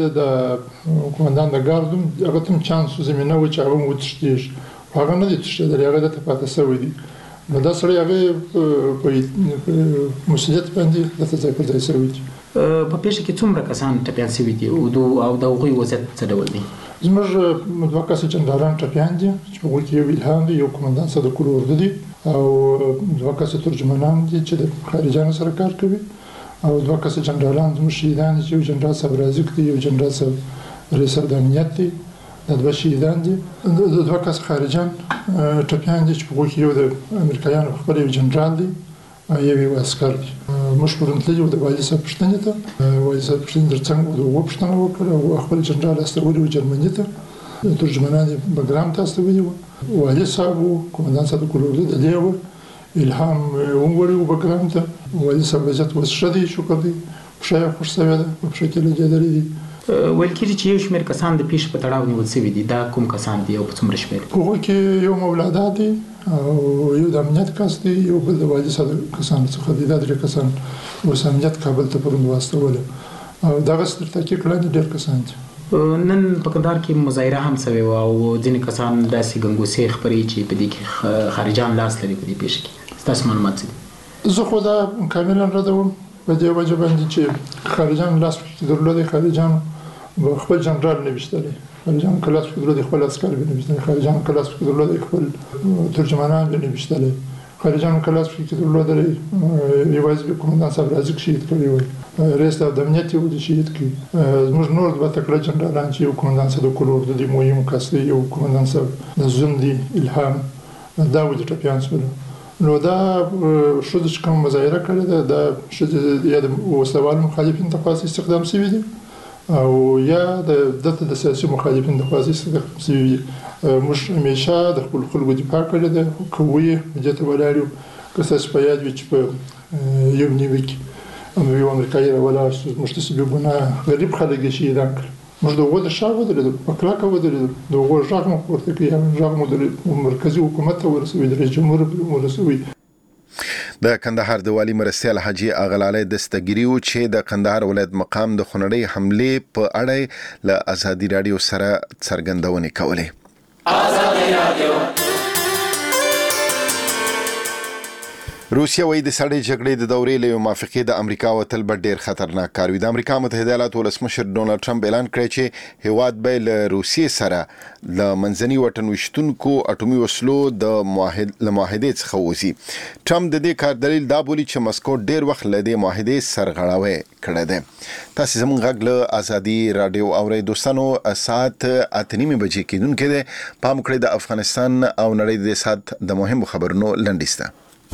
د قومندان د ګارد هم هغه ته هم چانس و زمینه و چې هغه هم وتښتېږي، خو هغه نه دی تښتېدلی، هغه دلته پاتې شوی دی. نو دا سړی هغې په مسؤلیت باندې دلته ځای پر ځای شوی دي. په پیښه کې څومره کسان ټپیان شوي دي او د هغوی وضعیت څه ډول دی؟ زموږ دوه کسه جنرالان ټپیان دي چې په هغوی کې یو الهام دی، یو قومندان صدق الاردو دی او دوه کسه ترجمانان دي چې د خارجانو سره کار کوي او دوه کسه جنرالان زموږ شهیدان دي چې یو جنرال صاحب رازق دی، یو جنرال صاحب رئیس د امنیت دی، دا دوه شهیدان دي. د دوه کسه خارجان ټپیان دي چې په هغوی کې یو د امریکایانو په خپله یو جنرال دی او یو یو عسکر دی. موږ پرون تللي وو د والي صاحب پوښتنې ته، والي صاحب پوښتنې در څنګه د هغو پوښتنه وکړه او خپل جنرال استولی وو جرمني ته، ترجمانان یې بګرام ته استولي وو، والي صاحب وو، قومندان صادق الاردو د دې وو، الهام وموړی وو بګرام ته. والي صاحب وضعیت اوس ښه دی، شکر دی، پښه یې خوش شوې ده، په پښه کې لګېدلې دي. ویل کېږي چې یو شمېر کسان د پیښې په تړاو نیول شوي دي، دا کوم کسان دي او په څومره شمېر؟ په هغو کې یو مولادا دی او یو د امنیت کس دی، یو بل د والي صاحب کسانو څخه دي. دا درې کسان اوس امنیت کابل ته پرون واستوله او دغسې تر تحقیق لاندې ډېر کسان دي. نن په کندهار کې مظاهره هم شوې وه او ځینې کسان داسې ګنګوسې خپروي چې په دې کې خارجان لاس لري په دې پیښه کې. ستاسو معلومات څه دي؟ زه خو دا کاملا ردوم په دې وجه باندې چې خارجان لاس پکې درلودی، خارجان خپل جنرال نه ویشتلی، خارجان که لاس پکې درلودی خپل عسکر به نه ویشتلی، خارجان که لاس پکې درلودی خپل ترجمانان به نه ویشتلی، خارجان که لاس پکې درلودی یوازې به قومندان صاحب رازق شهید کړی وای، رئیس د امنیت یې ولې شهید کړي. زموږ نور دوه تکړه جنرالان چې یو قومندان صدق الاردو دی مهم کس دی، یو قومندان صاحب د زوم دی الهام، دا ولې ټپیان شول. نو دا ښځو چې کومه مظاهره کړې ده دا ښځې یا د وسلوالو مخالفین د خوا استخدام شوي دي او یا د دلته د سیاسي مخالفین د خوا استخدام شوي دي. موږ همیشه د خپلو خلکو دفاع کړې ده، کوو یې دې ته ولاړ یو. که ستاسو په یاد وي چې په یو نیوي کې یو امریکایي راولاړ شو، موږ داسې بې ګناه غریب خلک یې شهیدان کړل. موږ د هغو د شا ودرېدو، په کلکه ودرېدو، د هغو غږ مو پورته کړي، غږ مو د مرکزي حکومت ته ورسوي، د رئیس جمهور ورسوي. د کندهار د والي مرستیال حاجی غلاله دستګری و چې د کندهار ولایت مقام د خونړۍ حمله په اړه له ازادي رادیو سره څرګندونې کولې. ازادي رادیو روسیه وایي د سړې جګړې د دورې له موافقې د امریکا وتل به ډېر خطرناک کار وي. د امریکا متحده ایالاتو ولسمشر ډونالد ټرمپ اعلان کړی چې هیواد به له روسیې سره له منځني وطن وشتونکو اټومي وسلو د معاهدې معاهدې څخه وځي. ټرمپ د دې کار دلیل دا بولي چې مسکو ډېر وخت له دې معاهدې سرغړاوی کړی دی. تاسو زموږ غږ له ازادي رادیو اورئ دوستانو. ساعت اته نیمې بجې کېدونکې ده. پام کړئ د افغانستان او نړۍ د ساعت د مهمو خبرونو لنډیسته.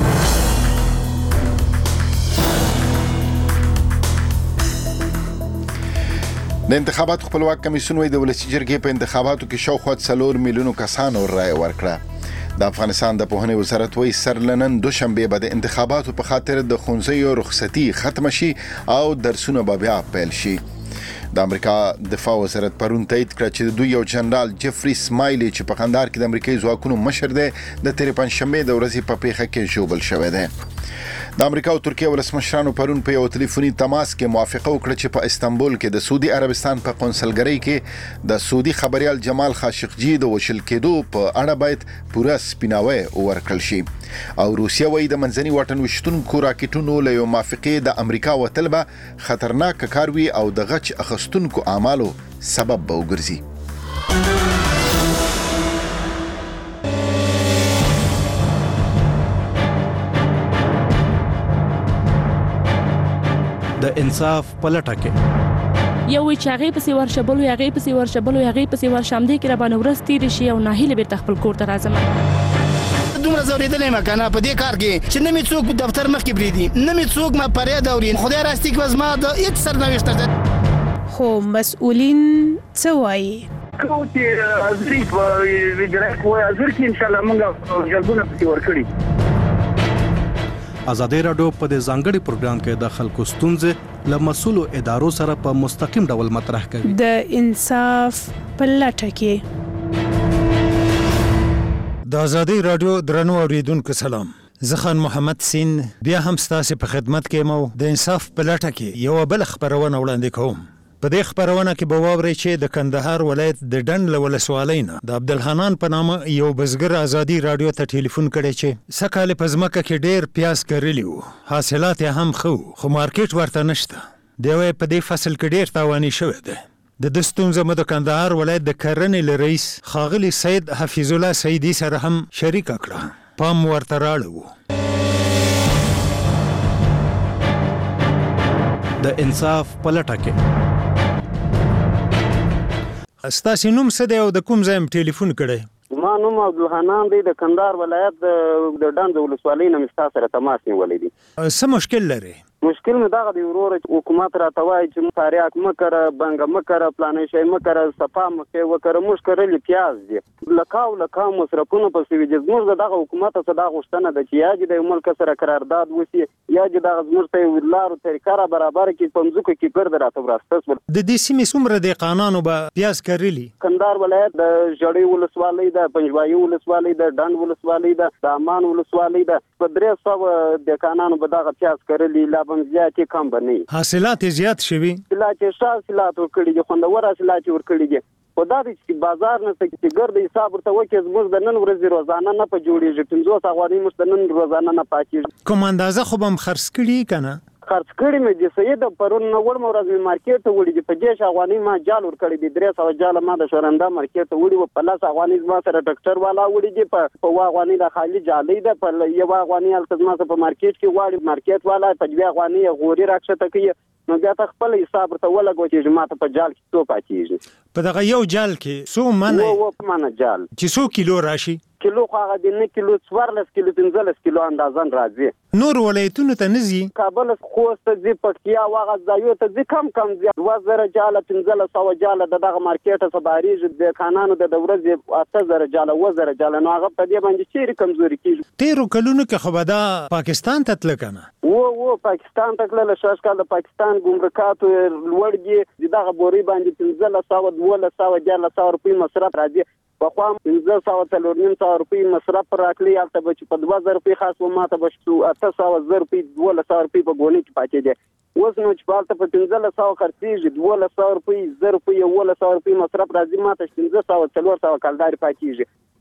د انتخاباتو خپلواک کمیسیون وایي د ولسي جرګې په انتخاباتو کې شاوخوا څلور میلیونو کسانو رایه ورکړه. د افغانستان د پوهنې وزارت وایي سر لنن دوشنبه به د انتخاباتو په خاطر د ښوونځیو رخصتي ختم شي او درسونه به بیا پیل شي. د امریکا دفاع وزارت پرون تایید کړ چې د دوی یو جنرال جفري سمایلی چې په قندهار کې د امریکایي ځواکونو مشر دی د تېرې پنجشنبې د ورځې په پیښه کې ژوبل شوی دی. د امریکا او ترکیه ولسمشرانو پرون په یو ټلیفوني تماس کې موافقه وکړه چې په استانبول کې د سعودي عربستان په قونسلګرۍ کې د سعودي خبريال جمال خاشقجي د وشل کېدو په اړه باید پوره سپیناوی ورکړل شي. او روسیه وایي د منځني واټن وشتونکو راکټونو له یو موافقې د امریکا وتل به خطرناک کار وي او د غچ اخستونکو اعمالو سبب به وګرځي. د انصاف پلټه کې یو وی چې هغه پسې ورشبل وي هغه پسې ورشبل وي هغه پسې ورشم دي کې را باندې ورس تیر شي او ناهیله به تخپل کور ته راځم. دومره زوریدلې ما کنه په دې کار کې چې نه می څوک دفتر مخ کې بریدي نه می څوک ما پرې دوري خدای راستي کې وزما د هیڅ سرنوشت ده. خو مسؤلین څه وایي کوم چې ازري په ویډرک وای ازر کې ان شاء الله موږ جلبونه پسې ورکړي. ازادي رادیو په دې ځانګړي پروګرام کې د خلکو ستونزې له مسؤلو ادارو سره په مستقیم ډول مطرح کوي. د انصاف په لټه کې د ازادي رادیو درنو اوریدونکو سلام. زه خان محمد سین بیا هم ستاسو په خدمت کې مو د انصاف په لټه کې یو بل خبرونه وړاندې کوم. په دې خبرونه کې به واورئ چې د کندهار ولایت د ډنډ له ولسوالۍ نه د عبدالحنان په نامه یو بزګر ازادي رادیو ته ټلیفون کړی چې سکهال په ځمکه کې ډېر پیاز کرلی وو، حاصلات یې هم ښه خو مارکیټ ورته نشته. دی وایي په دې فصل کې ډېر تاواني شوی دی. د ده ستونزه مو د کندهار ولایت د کرنې له رئیس ښاغلي سید حفیظ الله سیدي سره هم شریکه کړه. پام ورته راړه وو. د انصاف په لټه کې ستاسو نوم څه دی او د کوم ځای ټلیفون کړی؟ ما نوم عبدالحنان دی د کندهار ولایت د ډنډ ولسوالۍ نه مې ستا سره تماس نیولی دی. څه مشکل لري؟ مشکل مې دغه دی وروره چې حکومت راته وایي چې تاریاک مه کره، بنګه مه کره، پلانې شی مه کره، صفا مخې وکره. موږ کرلي پیاز دي لکاو لکاو مصرفونه پسې وي. زموږ د دغه حکومت څخه دا غوښتنه ده چې یا دې د یو ملک سره قرارداد وشي یا دې دغه زموږ ته یو لارو طریقه را برابره کړي په مځکو کې ګرد راته وراسته شول. د دې سیمې څومره دهقانانو به پیاز کرلي؟ کندهار ولایت د ژړۍ ولسوالۍ ده، پنجوایي ولسوالۍ ده، ډنډ ولسوالۍ ده، د امان ولسوالۍ ده. په درې سوه دهقانانو به دغه پیاز کرلي. لا به زیاتې کم حاصلات زیات شوي. حاصلات ښه حاصلات ورکړي دي، خوندور حاصلات ورکړي دي. خو دا دی چې بازار نشته چې ګرد حساب ورته وکړي. زموږ د نن ورځې روزانه نه په جوړېږي. پنځوس افغانۍ موږ د نن روزانه نه پاتېږي. کوم اندازه خو به هم خرڅ کړي که نه؟ خرڅ کړي مې دي سید پرون نه وړم ورځ مې مارکیټ ته وړي دي. په دېرش افغانۍ ما جال ورکړی دي. درې سوه جاله ما د شورنده مارکیټ ته وړي وو. په لس افغانۍ زما سره ټکټر والا وړي دي. په اووه افغانۍ د خالي جالۍ ده. په یوه افغانۍ هلته زما سره په مارکیټ کې غواړي مارکیټ والا. په دوه افغانۍ یې غوري راکښته کوي. نو بیا ته خپل حساب ورته ولګوه چې ما ته په جال کې څو پاتېږي. په دغه یو جال کې څو منه اووه منه جال چې څو کیلو راشي؟ کیلو خو هغه د نه کیلو څوارلس کیلو پنځلس کیلو اندازن راځي. نور ولایتونو ته نه ځي؟ کابل خوست ته ځي، پکتیا او هغه ځایو ته ځي. کم کم ځي. دوه زره جاله پنځلس سوه جاله د دغه مارکیټ څخه بهرېږي. دهقانانو د د ورځې اته زره جاله اووه زره جاله. نو هغه په دې باندې چیرې کمزوري کېږي. تېرو کلونو کې خو به دا پاکستان ته تله که نه؟ و و پاکستان ته تلله. شاش کال د پاکستان ګمرکاتو لوړ دي. د دغه بورۍ باندې پنځلس سوه دولس سوه دیارلس سوه روپۍ مصرف راځي. پخوا پنځه سوه څلور نیم سوه روپۍ مصرف راکړي. هلته به چې په دوه زره روپۍ خاص و ما ته به اته سوه زر روپۍ دولس سوه روپۍ په ګونۍ کې پاتې دي. اوس نو چې په هلته په پنځلس سوه خرڅېږي، دولس سوه روپۍ زر روپۍ یولس سوه روپۍ مصرف راځي. ما ته پنځه سوه څلور سوه کلدارې پاتېږي.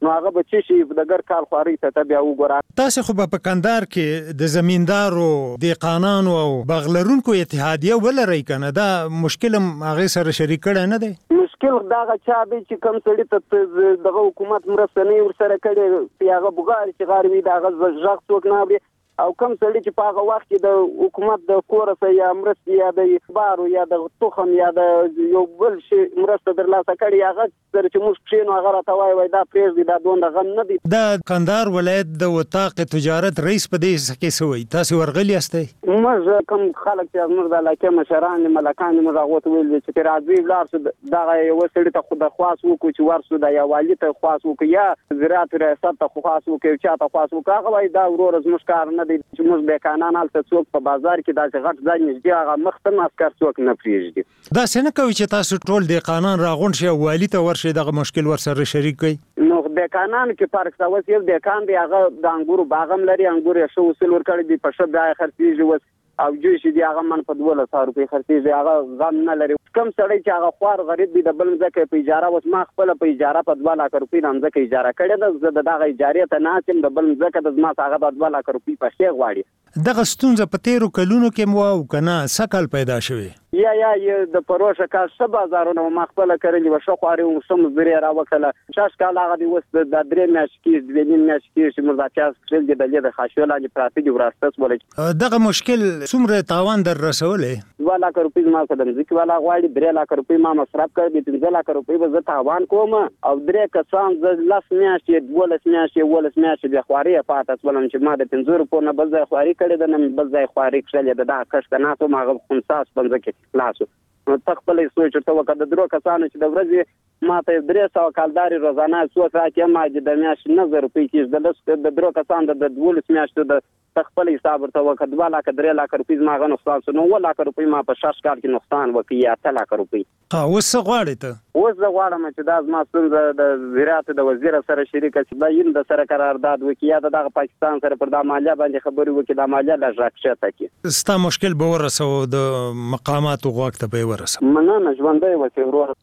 نو هغه به چې شي د ګر کال خواري ته بیا وګورئ. تاسو خو په کندهار کې د زمیندارو دیقانانو او بغلرونکو اتحادیه ولرئ کنه دا مشکل هغه سره شریک کړه نه دی؟ مشکل دغه چا دی چې کم سړی ته دغه حکومت مرسته نه ورسره کړي هغه بغار چې غاروي دغه ځغ څوک نه اوري او کم سړی چې په هغه وخت کې د حکومت د کورسه یا مرستې یا د اخبارو یا د تخم یا د یو بل شي مرسته درلاسه کړي هغه سره چې موږ کښینو هغه راته وایي وایي دا پرېږدي دا دومره غم نه دي. د کندهار ولایت د وطاق تجارت رئیس په دې کې څه وایي؟ تاسو ورغلي یاستئ؟ موږ کوم خلک چې زموږ د علاقې مشران دي ملکان دي موږ هغو ته ویل دي چې پرې راځئ ولاړ شو دغه یوه سړي ته خو درخواست وکړو چې ورسو دا یا والي ته خواست وکړو یا زراعت ریاست ته خواست وکړو چا ته خواست وکړو هغه وایي دا وروره زموږ کار نه دی چې موږ بیکانان هلته څوک په بازار کې داسې غټ ځای نږدې هغه مخ ته عسکر څوک نه پرېږدي. داسې نه کوي چې تاسو ټول دیقانان راغونډ شئ او والي ته ورشئ دغه مشکل ورسره شریک کړئ؟ نو دیقانان کې فرق شته. اوس یو دیقان دی هغه د انګورو باغ هم لري انګور یې ښه وسیل ورکړی دی په ښه بیه خرڅېږي اوس او جوی چې دی هغه من په دولس سوه روپۍ خرڅېږي هغه غم نه لري. کم سړی چې هغه خوار غریب دی د بل ځمکه په اجاره اوس ما خپله په اجاره په دوه لکه روپۍ د ځمکه اجاره کړې ده زه د دغه اجارې ته ناست یم د بل ځمکه د زما هغه د دوه لکه روپۍ پیسې غواړي. دغه ستونزه په تیرو کلونو کې مو او که نه څه کال پیدا شوې؟ یا یا د پروشه کال ښه بازارونه ما خپله کرلي وه ښه خواري وم ښه مزدوري یې راوکړله شش کال هغه دی اوس د درې میاشتې کېږي دوې نیم میاشتې کېږي چې موږ دا پیاز کښېږ دي ډلې د خاشیو لاندې پراته دي وراسته شوله. دغه مشکل څومره تاوان در رسولی؟ دوه لکه روپۍ زما څه د مځکې والا غواړي درې لکه روپۍ ما مصرف کړی دي پنځه لکه روپۍ به زه تاوان کوم او درې کسان زه لس میاشتې دولس میاشتې اوولس میاشتې بې خواري یې پاته شولم چې ما د پنځه روپو نه بل ځای خواري کړې ده نه مې بل ځای خواري کښلې ده دغه کښت ته ناست وم هغه خمسه شپنځه کې خلاص و. نو ته خپله یې سوچ ورته وکړه د درو کسانو چې د ورځې ما ته درې سوه کالدارې روزانه څوک راکړي ما د میاشتې نه زره روپۍ کېږي د لس د درو کسانو د دولس میاشتو د ته خپل حساب ورته وکړه دوه لکه درې لکه روپۍ زما هغه نقصان شو نو اووه لکه روپۍ ما په شش کال کې نقصان وکړي یا اته لکه روپۍ. اوس څه غواړې ته؟ اوس زه غواړم چې دا زما ستونزه د زراعت د وزیر سره شریکه چې دا یم د سره قرارداد وکړي یا د دغه پاکستان سره پر دا مالیه باندې خبرې وکړي دا مالیه لږ راکښته کړي. ستا مشکل به ورسوو د مقاماتو غوږ ته به یې ورسوو. مننه ژوندی اوسې وروره.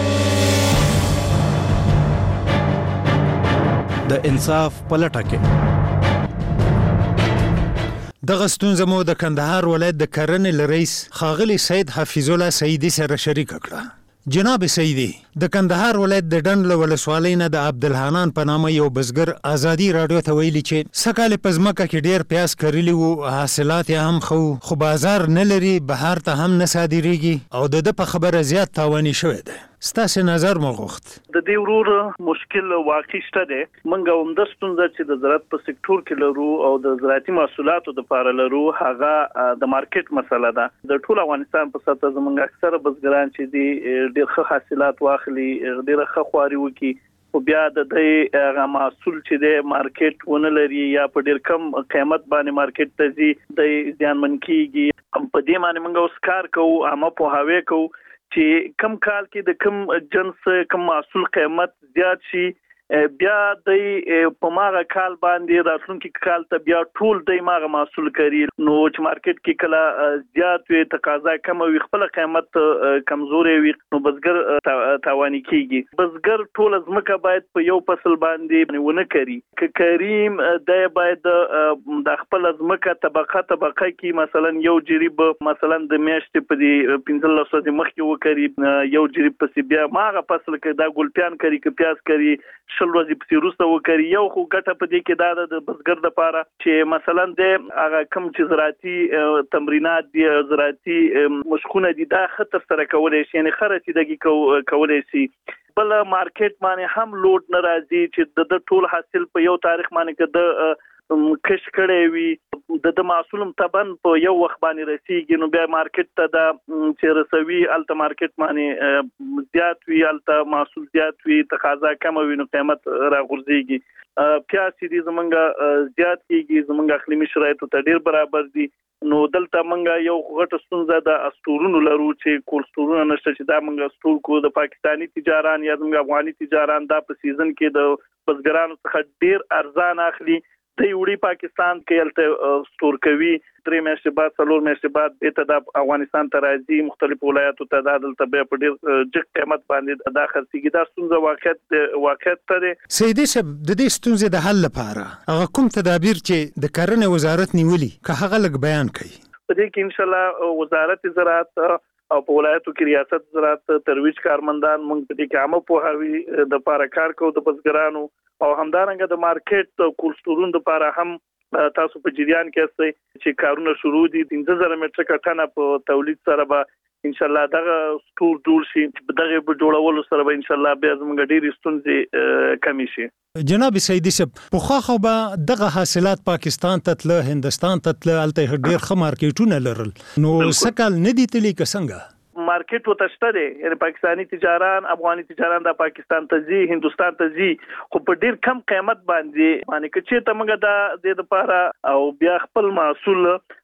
د انصاف په لټه کې دغه ستونزه مو د کندهار ولایت د کرنې له رئیس ښاغلي سید حفیظ الله سیدي سره شریکه کړه. جناب سیدي د کندهار ولایت د ډنډ له ولسوالۍ نه د عبدالحنان په نامه یو بزګر ازادي راډیو ته ویلي چې سږ کال یې په ځمکه کې ډېر پیاز کرلي وو حاصلات یې هم ښه خو بازار نه لري بهر ته هم نه صادریږي او د ده په خبره زیات تاواني شوی دی. ستاسې نظر مو غوښت. د دې ورور مشکل واقع شته دی. موږ همدا ستونزه چې د زراعت په سکتور کې لرو او د زراعتي محصولاتو دپاره لرو هغه د مارکیټ مسله ده. د ټول افغانستان په سطحه زموږ اکثره بزګران چې دي ډېر ښه حاصلات واخلي ډېره ښه خواري وکړي خو بیا د دې هغه محصول چې دی مارکیټ ونه لري یا په ډېر کم قیمت باندې مارکیټ ته ځي دی زیانمن کېږي. په دې باندې موږ اوس کار کوو عامه پوهاوی کوو چې کم کال کې د کم جنس کم محصول قیمت زیات شي بیا د په ماغه کال باندې راتلونکي کال ته بیا ټول د ماغه محصول کوي نو چې مارکیټ کې کله زیات وي تقاضا کم وي خپل قیمت کمزوري وي نو بزګر تاواني کیږي. بزګر ټول ځمکه باید په یو فصل باندې ونه کړي ک کریم د باید د خپل ځمکه طبقه طبقه کې مثلا یو جریب مثلا د میاشتې په دې پنځه لسو د مخ کې وکړي یو جریب پسې بیا ماغه فصل کې دا ګلپیان کوي ک پیاز کوي شل ورځې پسې وروسته وکړي یو خو ګټه په دې کې دا د بزګر دپاره چې مثلا د هغه کوم چې زراعتي تمرینات دي زراعتي مشقونه دي دا ښه ترسره کولی شي یعنې ښه رسیدګي کولی شي. بل مارکیټ باندې هم لوډ نه راځي چې د ټول حاصل په یو تاریخ باندې که د کش کړی وي د د محصول طبعا په یو وخت باندې رسیږي نو بیا مارکیټ ته دا چې رسوي الته مارکیټ باندې زیات وي الته محصول زیات وي تقاضا کم وي نو قیمت راغورځيږي. پیاز چې دي زمونږ زیات کېږي زمونږ اقلیمي شرایطو ته ډېر برابر دي نو دلته مونږ یو غټه ستونزه د اسطورونو لرو چې کول سټورونه نشته چې دا مونږ سټور کو د پاکستانی تجاران یا زموږ افغاني تجاران دا په سیزن کې د بزګرانو څخه ډېر ارزان اخلي د وړي پاکستان کې الته ستور کوي درې میاشتې بعد څلور میاشتې بعد ته د افغانستان ته راځي مختلف ولایاتو ته د دلته به په ډیر جګ قیمت باندې د خرڅيږي دا ستونزه واقعیت واقعیت ته سیدي صاحب د دې ستونزې د حل لپاره هغه کوم تدابیر چې د کرنې وزارت نیولي که هغه لږ بیان کړي په دې کې ان شاء الله وزارت زراعت او په ولایتو کې ریاست زراعت ترویج کارمندان موږ په دې کې عامه پوهاوی د لپاره کار کوو د بزګرانو او همدارنګه د مارکیټ کولسټورونو لپاره هم تاسو په جریان کې استئ چې کارونه شروع دي پنځه زره متره ټنه په تولید سره به ان شاء الله دغه سټور جوړ شي دغه په جوړولو سره به ان شاء الله بیا زموږ ډېری ستونزې کمی شي. جناب سیدي صاحب په خو به دغه حاصلات پاکستان ته تل هندستان ته تل الته ډېر ښه مارکیټونه لرل نو سکل نه دي تلی څنګه مارکیټ وتشته دي یعنی پاکستانی تجاران افغاني تجاران د پاکستان ته ځي هندستان ته ځي خو په ډیر کم قیمت باندې باندې کچې ته موږ د دې لپاره او بیا خپل محصول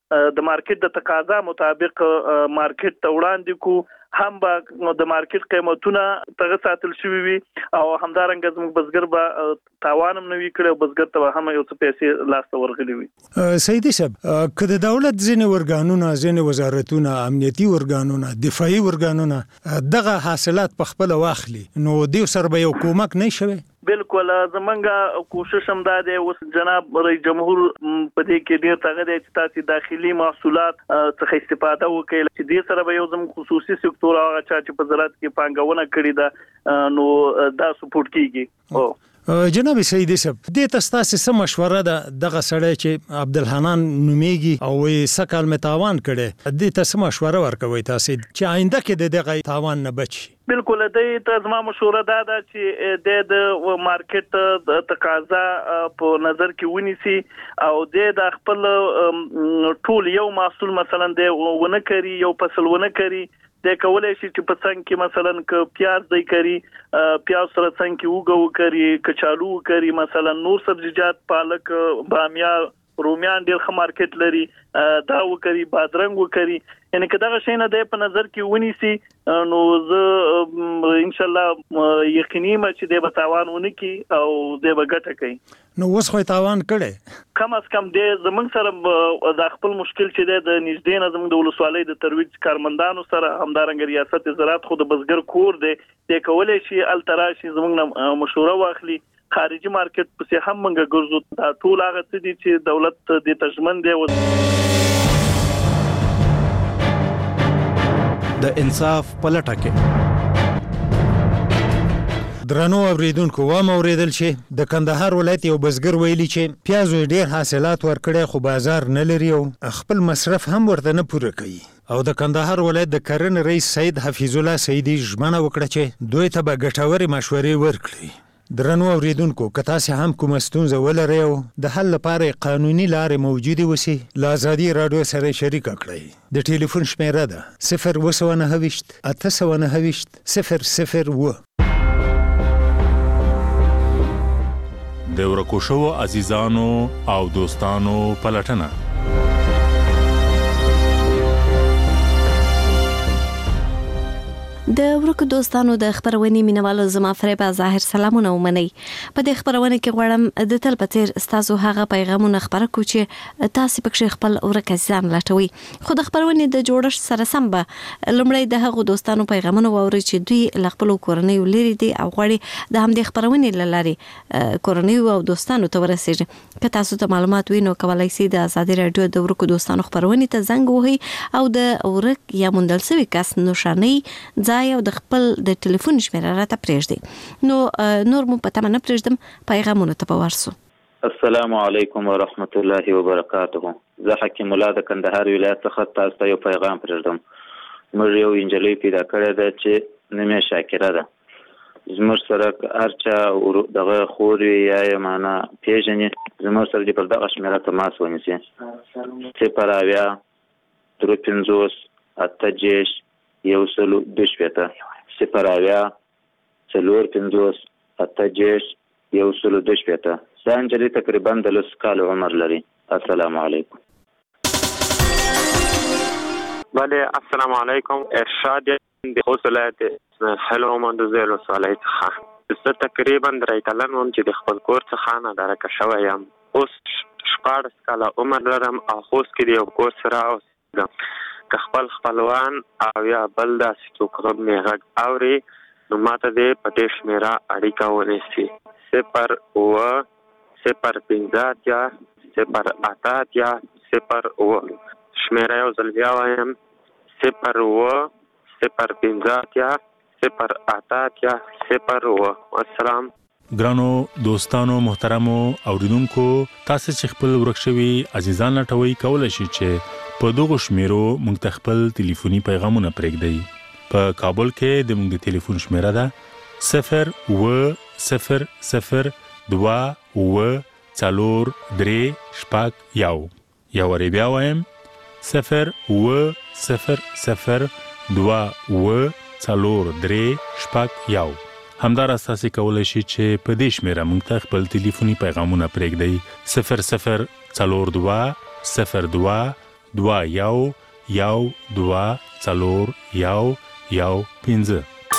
د مارکیټ د تقاضا مطابق مارکیټ ته وړاندې کو هم به د مارکیټ قیمتونه تغه ساتل شوی وي او همدارنګه زموږ بزګر به تاوانم نوي کړو بزګر ته هم یو څه پیسې لاس ورغلي وي. سیدي صاحب که د دولت ځینې ورګانونه ځینې وزارتونه امنیتي ورګانونه دفاعي ورګانونه دغه حاصلات په خپل واخلي نو دیو سره به یو کومک نه شوي؟ بالکل زمونږه کوشش هم دا دی اوس جناب رئیس جمهور په دې کې ډیر تاغه دی چې تاسو داخلي محصولات څخه استفاده وکړئ چې دې سره به یو زموږ خصوصي سکتور هغه چې په زراعت کې پانګونه کړې ده نو دا سپورټ کیږي. او جناب سیدي صاحب دې تاسو سم مشوره ده دغه سړی چې عبدالحنان نوميږي او وې سکل متاوان کړي دې تاسو مشوره ورکوي تاسو چې آینده کې دغه تاوان نه بچي؟ بالکل دې ته زما مشوره ده چې د مارکیټ د تقاضا په نظر کې ونیسي او د خپل ټول یو محصول مثلا د ونه کری یو فصل ونه کری د کولای شي چې په څنګه کې مثلا ک پیاز دی کری پیاز سره څنګه کې وګو کری کچالو کری مثلا نور سبزیجات پالک بامیه رومیان ډیر ښه مارکیټ لري دا وکړي بادرنګ وکړي یعنی که دا شي نه د په نظر کې ونیسي نو زه ان شاء الله یقیني ما چې د بتاوان ونکي او د بغټه کوي. نو اوس خو تاوان کړي کم از کم د زمنګ سره د خپل مشکل چې د نږدې نه زموږ د ولسوالۍ د ترویج کارمندانو سره همدارنګ ریاست زراعت خو د بزګر کور دی د کولای شي التراشي زموږ مشوره واخلي خارجي مارکیټ پسې هم منګه ګرځو دا ټول هغه څه دي چې دولت د تضمین دی د انصاف پلټه کې. درنو اوریدونکو و موریدل چې د کندهار ولایت یو بزګر ویلي چې پیازو ډیر حاصلات ورکړي خو بازار نه لري او خپل مصرف هم ورته نه پوره کوي او د کندهار ولایت د کرنې رئیس سید حفیظ الله سیدی ژمنه وکړه چې دوی ته به ګټورې مشورې ورکړي. درنو اوریدونکو که تاسو هم کوم ستونزه ولرئ او د حل لپاره قانوني لارې موجوده وسی لا آزادي رادیو سره شریک کړئ. د ټلیفون شمیره ده صفر اووه نهه اته نهه صفر صفر اووه. د ورکو شوو عزیزانو او دوستانو پلټنه د ورکو دوستانو د خبرونې مینوالو زما فریبا ظاهر سلامونه ومني. په دې خبرونه کې غواړم د تل پتیر استاسو هغه پیغامونه خبره کو چې تاسو پکې خپل ورکه ځان لټوي خو د خبرونې د جوړښت سره سم به لمړی د هغه دوستانو پیغامونه ووري چې دوی خپل کورنۍ لري دي او غواړي د هم د خبرونې لاري کورنۍ او دوستانو ته ورسېږي. که تاسو ته معلومات وینو کولای شئ د آزادي رادیو د ورکو دوستانو خبرونې ته زنګ وهئ او د ورک یا مندل سوي کس نشاني ځای او د خپل د ټلیفون شمیره راته پرېږدي نو نور مو پته نه پرېږدم پیغامونه ته ورسو. السلام علیکم ورحمت الله وبرکاته. زه حکیم الله د کندهار ولایت څخه تاسو ته یو پیغام پرېږدم. موږ یو انجلۍ پیدا کړې ده چې نوم یې شاکره ده. زموږ سره هرچا دغه خوري یا یې معنا پیژني زموږ سره دې پر دغه شمیره تماس ونیسي صفر اویا درې پنځوس اته دېرش یو سلو دوه شپېته صفر اویا څلور پنځوس اته دېرش یو سلو دوه شپېته. دا نجلۍ تقریبا د لس کالو عمر لري. السلام علیکم. بله السلام علیکم. ارشاد د خوست ولایت حلو مندوزیل ولسوالۍ څخه زه تقریبا درې کلن وم چې د خپل کور څخه نه درکه شوی یم اوس شپاړس کاله عمر لرم او خوست کې د یو کور سره اوسېږم. که خپل خپلوان او یا بل داسې څوک هم مې غږ اوري نو ماته دې په دې شمېره اړیکه ونیسي. صفر اوه صفر پنځه اتیا صفر اته اتیا صفر اوه. شمېره یو ځل بیا وایم صفر اوه صفر پنځه اتیا صفر اته اتیا صفر اوه. والسلام. ګرانو دوستانو محترمو اوریدونکو، تاسو چې خپل ورک شوي عزیزان لټوي کولای شئ چې په دغه شمیرو موږ ته خپل ټلیفوني پیغامونه پرېږدئ. په کابل کې د موږ د ټلیفون شمیره ده صفر اوه صفر صفر دوه اوه څلور درې شپږ یو. یا وری بیا وایم صفر اوه صفر صفر دوه اوه څلور درې شپږ یو. همداراز تاسو کولای شئ چې په دې شمیره موږ ته خپل ټلیفوني پیغامونه پرېږدئ صفر صفر څلور دوه صفر دوه دوه یو یو دوه څلور یو یو پنځه.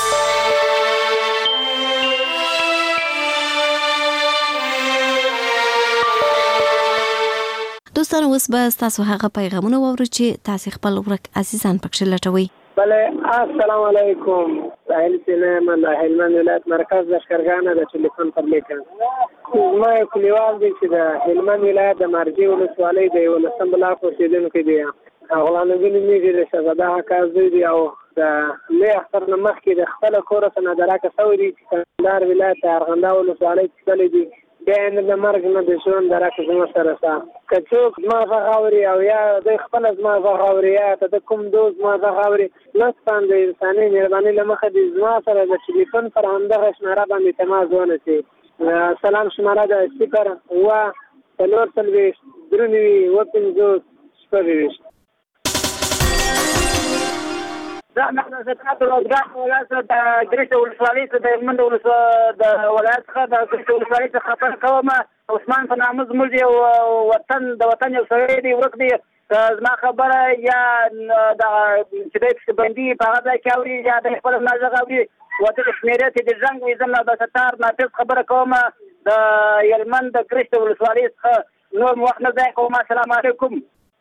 دوستانو اوس به تاسو هغه پیغامونه واورئ چې تاسو خپل ورک عزیزان پکښ لټوي. بله السلام علیکم. ساحل سینه من د هلمند ولایت مرکز لشکرګانه د ټلیفون پر لیکن ما یو کلیوال دی چې د هلمند ولایت د مرجې ولسوالۍ د یولسم بلاک اوسېدونکی دی. غلامالدین میږي د شهزاده حکاز دوی دی او د لوی اختر نه مخکې د خپل کور څخه درکه شوی دی چې کندهار ولایت ارغنداو ولسوالۍ کې دی. بیا یې د مرګ نه د ژوند درکه زما سره سا که څوک زما غږ اوري او یا د خپل زما غږ اوري یا د کوم دوست زما غږ اوري لطفا د انساني مهرباني له مخې د زما سره د ټلیفون پر همدغه شمېره باندې تماس ونیسي. سلام شمېره ده صفر اوه څلور څلوېښت درې نوي اوه پنځوس شپږ ویشت. زه د صنعت او روزګار په ولایت د ګرشته ولسوالۍ څخه د هلمند د ولایت څخه د ګرشته ولسوالۍ څخه خبر کوم. عثمان په نامه زموږ یو وطن د وطن یو سړی دی ورک دی. زما خبره یا د چې دی بندي په هغه ځای کې اوري یا د خپل زما غږ اوري وته د شمېرې چې د زنګ وي زه له عبدالستار نافظ خبره کوم د هلمند د ګرشته ولسوالۍ څخه. نور مو وخت نه ضایع کوم. السلام علیکم.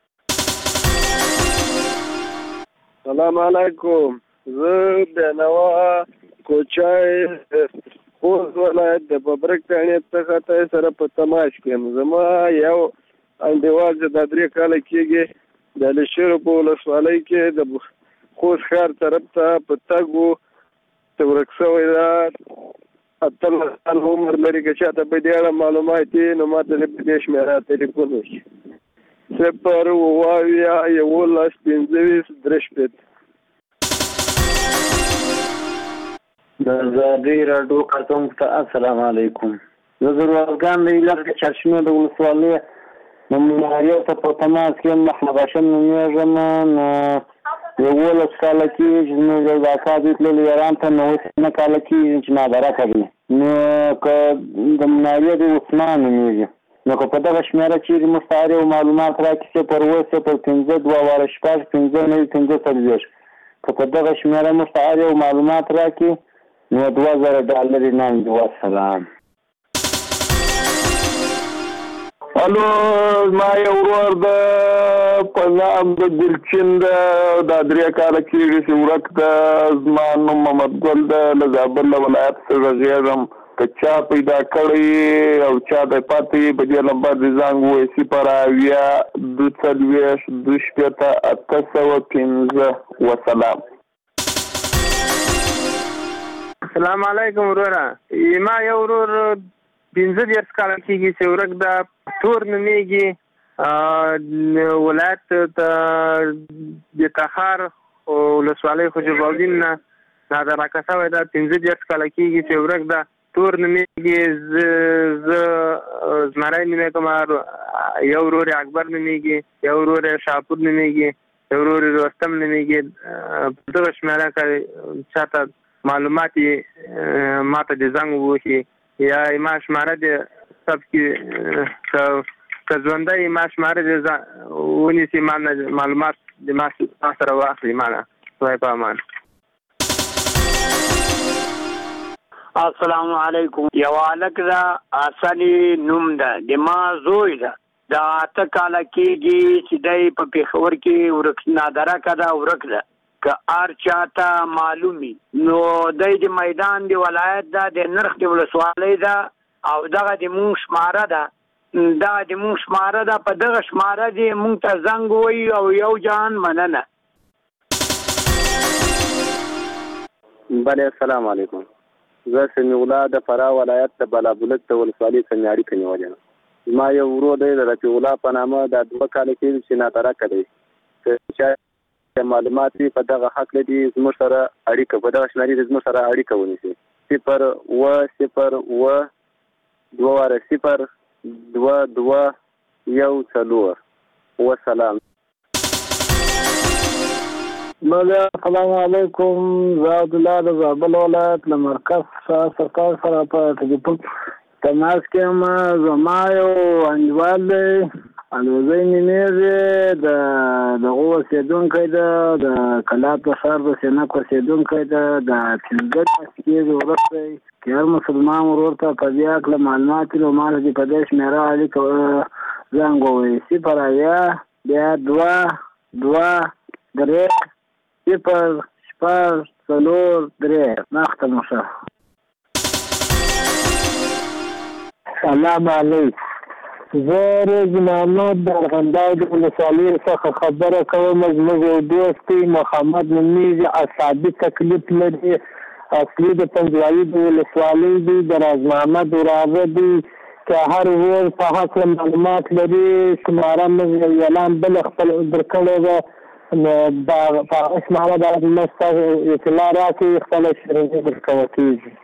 سلام علیکم. زه د نوا کوچای خوست ولایت د ببرک تانیت څخه تاسو سره په تماس کې یم. زما یو انډیوال چې د درې کاله کېږي د لشرو په ولسوالۍ کې د خوست ښار طرف ته په تګ و ته ورک شوی ده. اتلس کال عمر لري. که چاته په دې اړه معلومات وي نو ما ته په دې شمېره تلیفون وکړي صفر اوه اویا یولس پنځه درې شپېته. د ازادۍ راډیو کارکونکو ته السلام علیکم. زه د روزګان د علت د چرچینو د ولسوالۍ د مناریو ته په تماس کې یم. محمد هاشم نومیږم. نو یولس کاله کېږي چې زموږ یو اکا دوی تللي ایران ته. نو اوس نه کاله کېږي چې ما درکه وي. نو که د مناریو د عثمان نومیږي نو که په دغه شمېره چیرې موږ ته هر یو معلومات راکړي صفر اوه صفر پنځه دوه واره شپږ پنځه نوي پنځه څلوېښت. که په دغه شمېره موږ ته هر یو معلومات راکړي نو دوه زره ډالر انعام دي. والسلام. الو ما یو ورور د په نام د ګلچین د درې کاله کېږي چې ورک ده. زما نوم محمد ګل ده. له زابل ولایت څخه غږېږم. که چا پیدا کړی او چا د پاتې په دې نمبر د زنګ ووایي صفر اویا دوه څلوېښت دوه شپېته اته سوه پنځه. وسلام. السلام علیکم وروره. ما یو ورور پنځه دېرش کاله کېږي چې ورک ده. تور نومیږي. ولایت ته د تخار ولسوالۍ خوشبالدین نه دا درکه شوی ده. پنځه دېرش کاله کېږي چې ورک ده. تور نومیږي. زه زمری نومیږم. یو ورور اکبر نومیږي. یو ورور شاپور نومیږي. یو ورور رستم نومیږي. په دغه شمېره کې چاته معلومات یې ما ته د زنګ ووهي یا ما شماره د ثبت کړي. که ژوندی ما شماره د ونیسي ما نه معلومات د ما سره واخلي. ما نه خدای په امان. السلام علیکم. یو هلک ده حسن نوم ده د ما زوی ده دا اته کاله کېږي چې دی په پېښور کې ورک نادرکه ده ورک ده که هر چاته معلومي نو دی د میدان د ولایت ده د نرخ د ولسوالۍ ده او دغه د مونږ شماره ده دغه د مونږ شماره ده په دغه شماره دې مونږ ته زنګ ووایي او یو جان مننه. بله السلام علیکم. زه سمیع الله د فراه ولایت د بلابلک د ولسوالۍ څخه اړیکه نیولې یم. زما یو ورور دی د رفیع الله په نامه دا دوه کاله کېږي چې نادرکه دی. که چا معلومات وي په دغه حق لري زموږ سره اړیکه په دغه شمارې زموږ سره اړیکه ونیسي. صفر اوه صفر اوه دوه واره صفر دوه دوه یو څلور. وسلام. بله السلام علیکم. زه عبدالله د زابل ولایت له مرکز سرکار سره په ټلیفون تماس کې یم. زما یو انډیوال دی الوزی نومېږي د دغه اوسېدونکی ده د کلات په ښار د سینک اوسېدونکی ده د پنځه میاشتې کېږي وروستی که هر مسلمان ورور ته په دې هکله معلومات وي نو ما ته دې په دې شمېره اړیکه زنګ ووایي صفر اویا بیا دوه دوه درې صفر شپږ څلور درې. مخته مو ښه. سلام علیکم. زه روز محمد د ارغنداو د ولسوالۍ څخه خبره کوم. زموږ یو دوست دی محمد نومېږي اعصابي تکلیف لري. اصلي د پنجوایي د ولسوالۍ دی د راز محمد وراره دی. که هر ورځ په هکله معلومات لري شماره موږ یو اعلان بل خپل درکړی ده نو په هغه شماره باید موږ ستاسو اطلاع راکړي خپله شرنجي درکوه کېږي.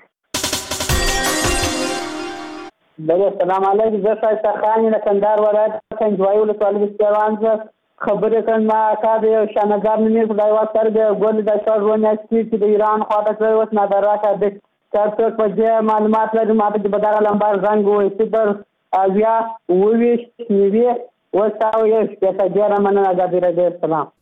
بله السلام علیکم. زه ښایسته خان یم د کندهار ولایت پنجوایي ولسوالۍ د سیوان څخه خبرې کوم. ما اکا د یو شاهنظر نومېږي په یوه سترګې ګل د شپږ اووه میاشتې چې د ایران خواته تللی اوس نادرکه دی. که هر څوک په دې معلومات لري ما ته په دغه لمبر زنګ ووایي صفر اویا اوه ویشت نوي اوه سوه یو شپېته. ډېره مننه. ازادي راډیو. السلام.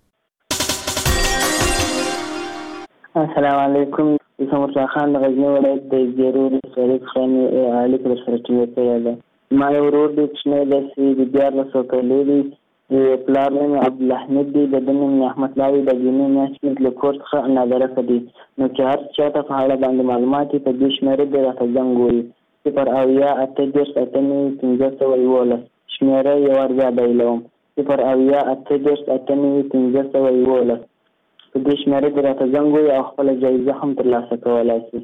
السلام علیکم. زه مرزا خان د غزني ولایت د زیرو ولسوالۍ څخه مې اړیکه درسره ټینګه کړې ده. زما یو ورور دی کوچنی داسې د دیارلس سوه کلې دی. د پلار نوم یې عبدالحمید دی د ده نوم یې احمدالله دی. د جنۍ میاشت کې له کور څخه نادرکه دی. نو چې هر چا ته په اړه باندې معلومات وي په دې شمېره دې راته زنګ ووایي صفر اویا اته دېرش اته نوي پنځه سوه یولس. شمېره یو وار بیا بایلوم صفر اویا اته دېرش اته نوي پنځه سوه یولس. په دې شمېره دې راته زنګ ووایي او خپله جایزه هم ترلاسه کولی شي.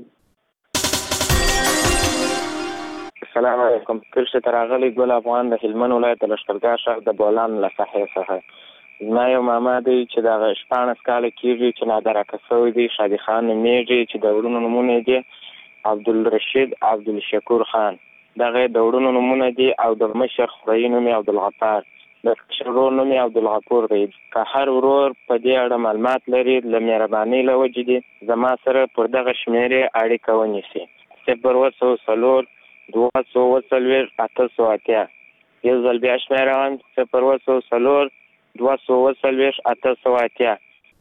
السلام علیکم. پېښې ته راغلی ګل افغان د هلمند ولایت د لښکرګاه ښار د بولان له ساحې څخه. زما یو ماما دی چې دغه شپاړس کاله کېږي چې نادرکه شوی دی. شادي خان نومېږي چې د وروڼو نومونه دي عبدالرشید عبدالشکور خان. دغه د وروڼو نومونه دي او د مشر خورایي نوم یې عبدالغفار د کشر ورور نوم یې عبدالغفور دی. که هر ورور په دې اړه معلومات لري له مهربانۍ له وجې دي زما سره پر دغه شمېرې اړیکه ونیسي صفر اووه سوه څلور دوه سوه اووه څلوېښت اته سوه اتیا. یو ځل بیا شمېره صفر اووه سوه څلور دوه سوه اووه څلوېښت اته سوه اتیا.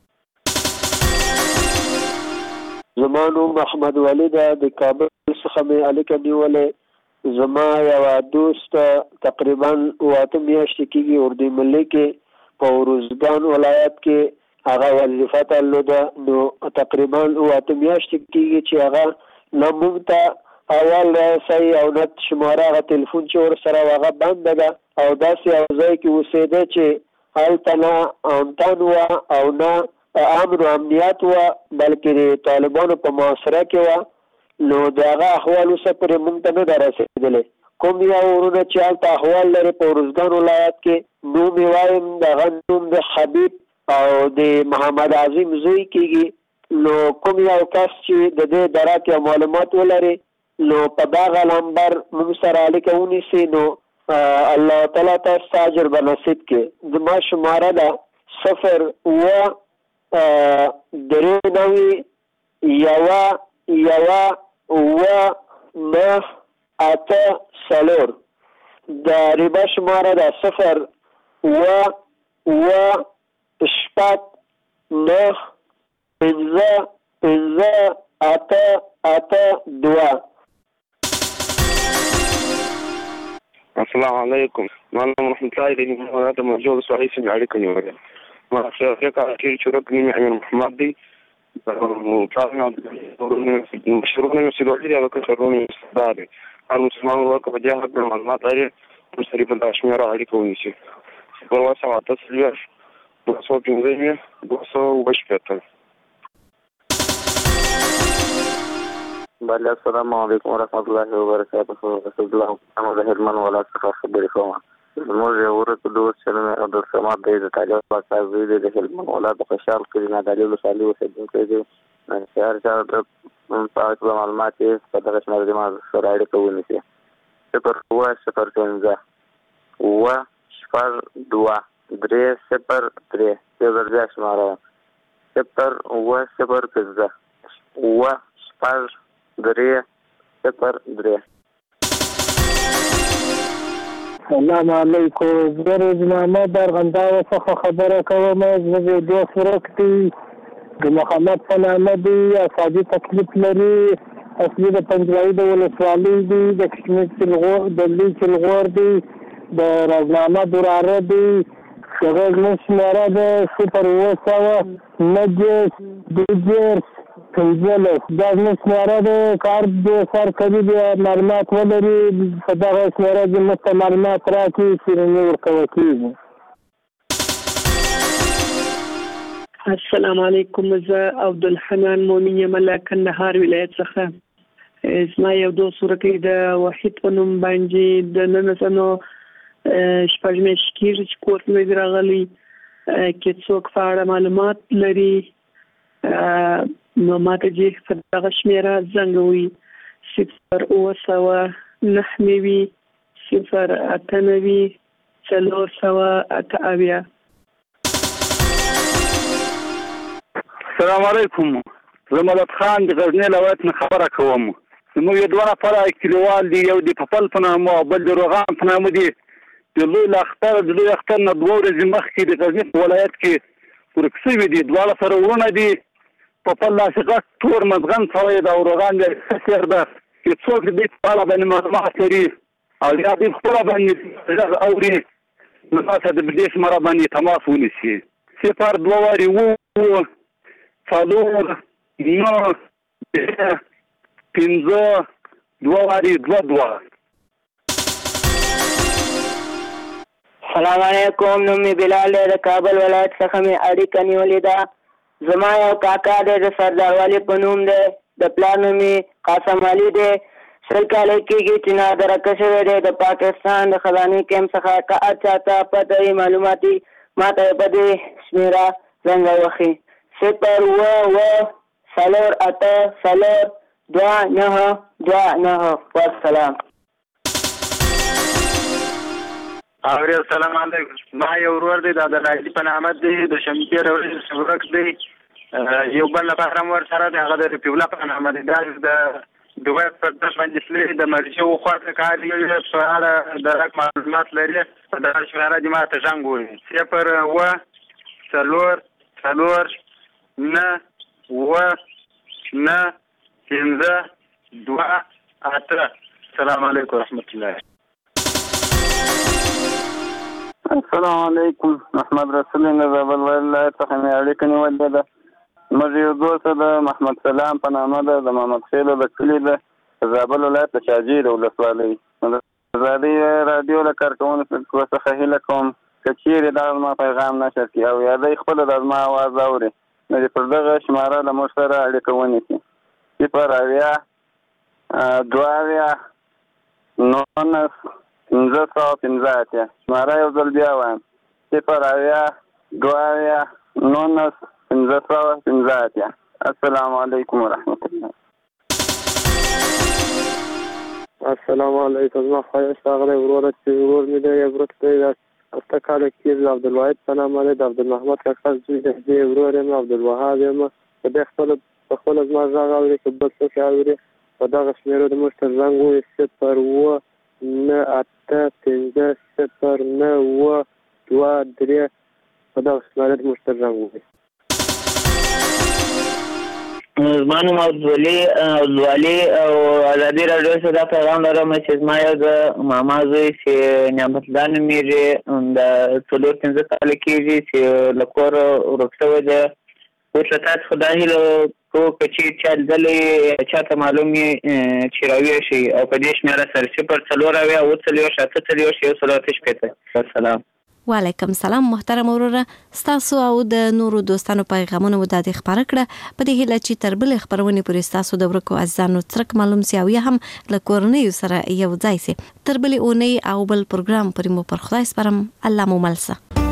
زما نوم محمد ولی ده د کابل څخه مې اړیکه نیولې. زما یوه دوست تقریبا اته میاشتې کېږي اردو ملي کې په ارزګان ولایت کې هغه وظیفه درلوده. نو تقریبا اته میاشتې کېږي چې هغه نه موږ ته اول رسوي او نه شماره هغه تلیفون چې ورسره هغه بنده ده او داسې یو ځای کې اوسېده چې هلته نه امتن وه او نه امن و امنیت وه بلکې د طالبانو په معاشره کې وه. نو د هغه احوال اوسه پورې موږ ته نه ده رسېدلی. کوم یو ورونه چې هلته احوال لري په ارزګان ولایت کې نوم یې وایم د هغه نوم د حبیب او د محمد عظیم زوی کېږي. نو کوم یو کس چې د دې درک یا معلومات ولري نو په دغه نمبر موږ سره اړیکه ونیسي نو الله تعالی ته اجر به نصیب کړي. زما شماره ده صفر اوه درې نوي یوه یوه اووه نه اته څلور. د ریبه شماره ده صفر اووه اووه شپږ نه پنځه پنځه اته اته دوه. السلام علیکم. ما نوم رحمت الله دی. ما د موضوع سوالي سم اړیکه نیولې. ما څه فکر کوي چې رک نیمه امیر محمد دی. او تاسو نو شروع نه سیدو دی او که شروع نه ستاره. هر مسلمان ورکه په جهاد د معلومات لري په سری په داشمیر اړیکه ونیسي. په واسه واته سلیش دوه سوه پنځه دوه سوه وشپږ. بله السلام علیکم ورحمت الله وبرکاته. رسول الله محمد هلمن ولایت څخه خبرې کوم. زموږ یو ورته دوست چې نوم یې عبدالصمد دی، د طالب پاکستان زوی دی، د هلمند ولایت په خوشحال کلي نادعلي ولسوالۍ اوسېدونکی دی. چې هر چا د په اړه معلومات یې په دغه شمېر زما سره اړیکه ونیسي. صفر اووه صفر پنځه اووه شپږ دوه درې صفر درې یو ځل بیا شماره صفر اووه صفر پنځه اووه شپږ درې صفر درې. السلام علیکم. زه روز محمد ارغنداو څخه خبره کوم. زه د دوست ورک دی د محمد په نامه دی. اعصابي تکلیف لري. اصلي د پنجوایي د ولسوالۍ دی. د کشمیر چلغور د لوی چلغور دی. د رازنامه دراره دی. هغه زموږ شمېره ده صفر اووه سوه نهه دېرش پنځلس. دا زموږ شمېره ده. کار د سر کوي د معلومات ولري په دغه شمېره کې موږ ته معلومات راکړي چې رنې ورکول کېږي. السلام علیکم. زه عبدالحنان مؤمن یم له کندهار ولایت څخه. زما یو دوست ورکی د وحید په نوم باندې د ننسنو شپږ میاشتې کېږي چې کور ته دی راغلی. که څوک په اړه معلومات لري نو ماته چې په دغه شمېره زنګ ووهي. صفر اووه سوه نهه نوي صفر اته نوي څلور سوه اته اویا. السلام علیکم. زه مدد خان د غزني ولایت نه خبره کوم. زموږ یو دوه نفره کلیوال دي، یو د پپل په نامه او بل د روغان په نامه دي. د لوی اختر د لوی اختر نه دوه ورځې مخکې د غزني په ولایت کې ورک شوي دي. دواړه سره ورونه دي. پپل داسې غټ تور مزغن سړی ده او روغان دی سر ده. چې څوک د دې په اړه باندې معلومات لري او یا دوی خپله باندې غږ اوري نو تاسو د دې شماره باندې تماس ونیسي. صفر دوه وارې اووه څلور نهه درې پنځه دوه وارې دوه دوه. السلام علیکم. نوم مې بلال دی. د کابل ولایت څخه مې اړیکه نیولې ده. زما یو کاکا دی د سردار والي په نوم دی. د پلار نوم یې قاسم علي دی. سل کاله کېږي چې نادرکه شوی دی د پاکستان د خزانې کیمپ څخه. که هر چا ته پته وي معلوماتي ما ته یې په دې شمېره زنګ ووهي. صفر اووه اووه څلور اته څلور دوه نهه دوه نهه. والسلام. اوري السلام علیکم. ما یو ورور دی د عبدالعزیز په نامه دی. د شمپیر ورځ ورک دی. یو بل نفر هم ورسره دی، هغه د رفیع الله په نامه دی. دا د دوی پر داش باندې تللی د مرجو خواته کار دی. په اړه د رک معلومات لري په دغه شمېره دې ما ته زنګ ووهي. صفر اووه څلور څلور نهه اووه نهه پنځه دوه اته. السلام علیکم ورحمت الله. السلام علیکم. محمد رسول الله د زابل ولایت څخه مې اړیکه نیولې ده. زموږ یو دوست د محمد سلام په نامه ده. د محمد خیلو د کلي ده. د زابل ولایت د شاجوی د ولسوالۍ. د ازادۍ راډیو له کارکوونکو څخه هیله کوم که چیرې دا زما پیغام نشر کړي او یا دی خپله د زما اواز اوري نو دې پر دغه شماره له موږ سره اړیکه ونیسي. صفر اویا دوه اویا نولس پنځه سوه پنځه اتیا. شماره یو ځل بیا وایم. صفر اویا دوه اویا نولس پنځه سوه پنځه اتیا. السلام علیکم ورحمت الله. السلام علیکم. زما ښایست راغلی وروره چې ورور مې دی ورک دی د اته کاله کېږي. د عبدالواحد په نامه دی. د عبدالمحمد کاکا زوی دی. دې ورور یم عبدالوهاب یم. په دې خپله په خپله زما غږ اوري که بل څوک یې اوري په دغه شمېرو د موږ ته زنګ ووهي. صفر اووه نه اته پنځه صفر نه اووه دوه درې په دغه شمېره د موږ ته زنګ ووهي. زمانو موضوعي او ځوالي او ازادي راډیو سره دا پیغام لرم چې زما یو د ماما زوی چې نعمت الله نومیږي د څلور پنځه کاله کېږي چې له کوره ورک شوی دی. اوس له تاسو خدای هیله کوو که چېرې چا لیدلی چاته معلوم وي چې راویې شي او په دې شمېره سره صفر څلور اویا اووه څلوېښت اته څلوېښت یو سل اته شپېته. سلام. وعلیکم سلام محترم وروره، ستاسو او د نورو دوستانو پیغامونه مو د خبره کړه په دې هیله چې تر بل خبرونه پورې ستاسو د ورکو عزیزانو ترک معلوم سی او یا هم له کورنۍ سره یو ځای سي. تر بل اونۍ او بل پروګرام پرې مو پر خدای سپارم. الله مو ملسه.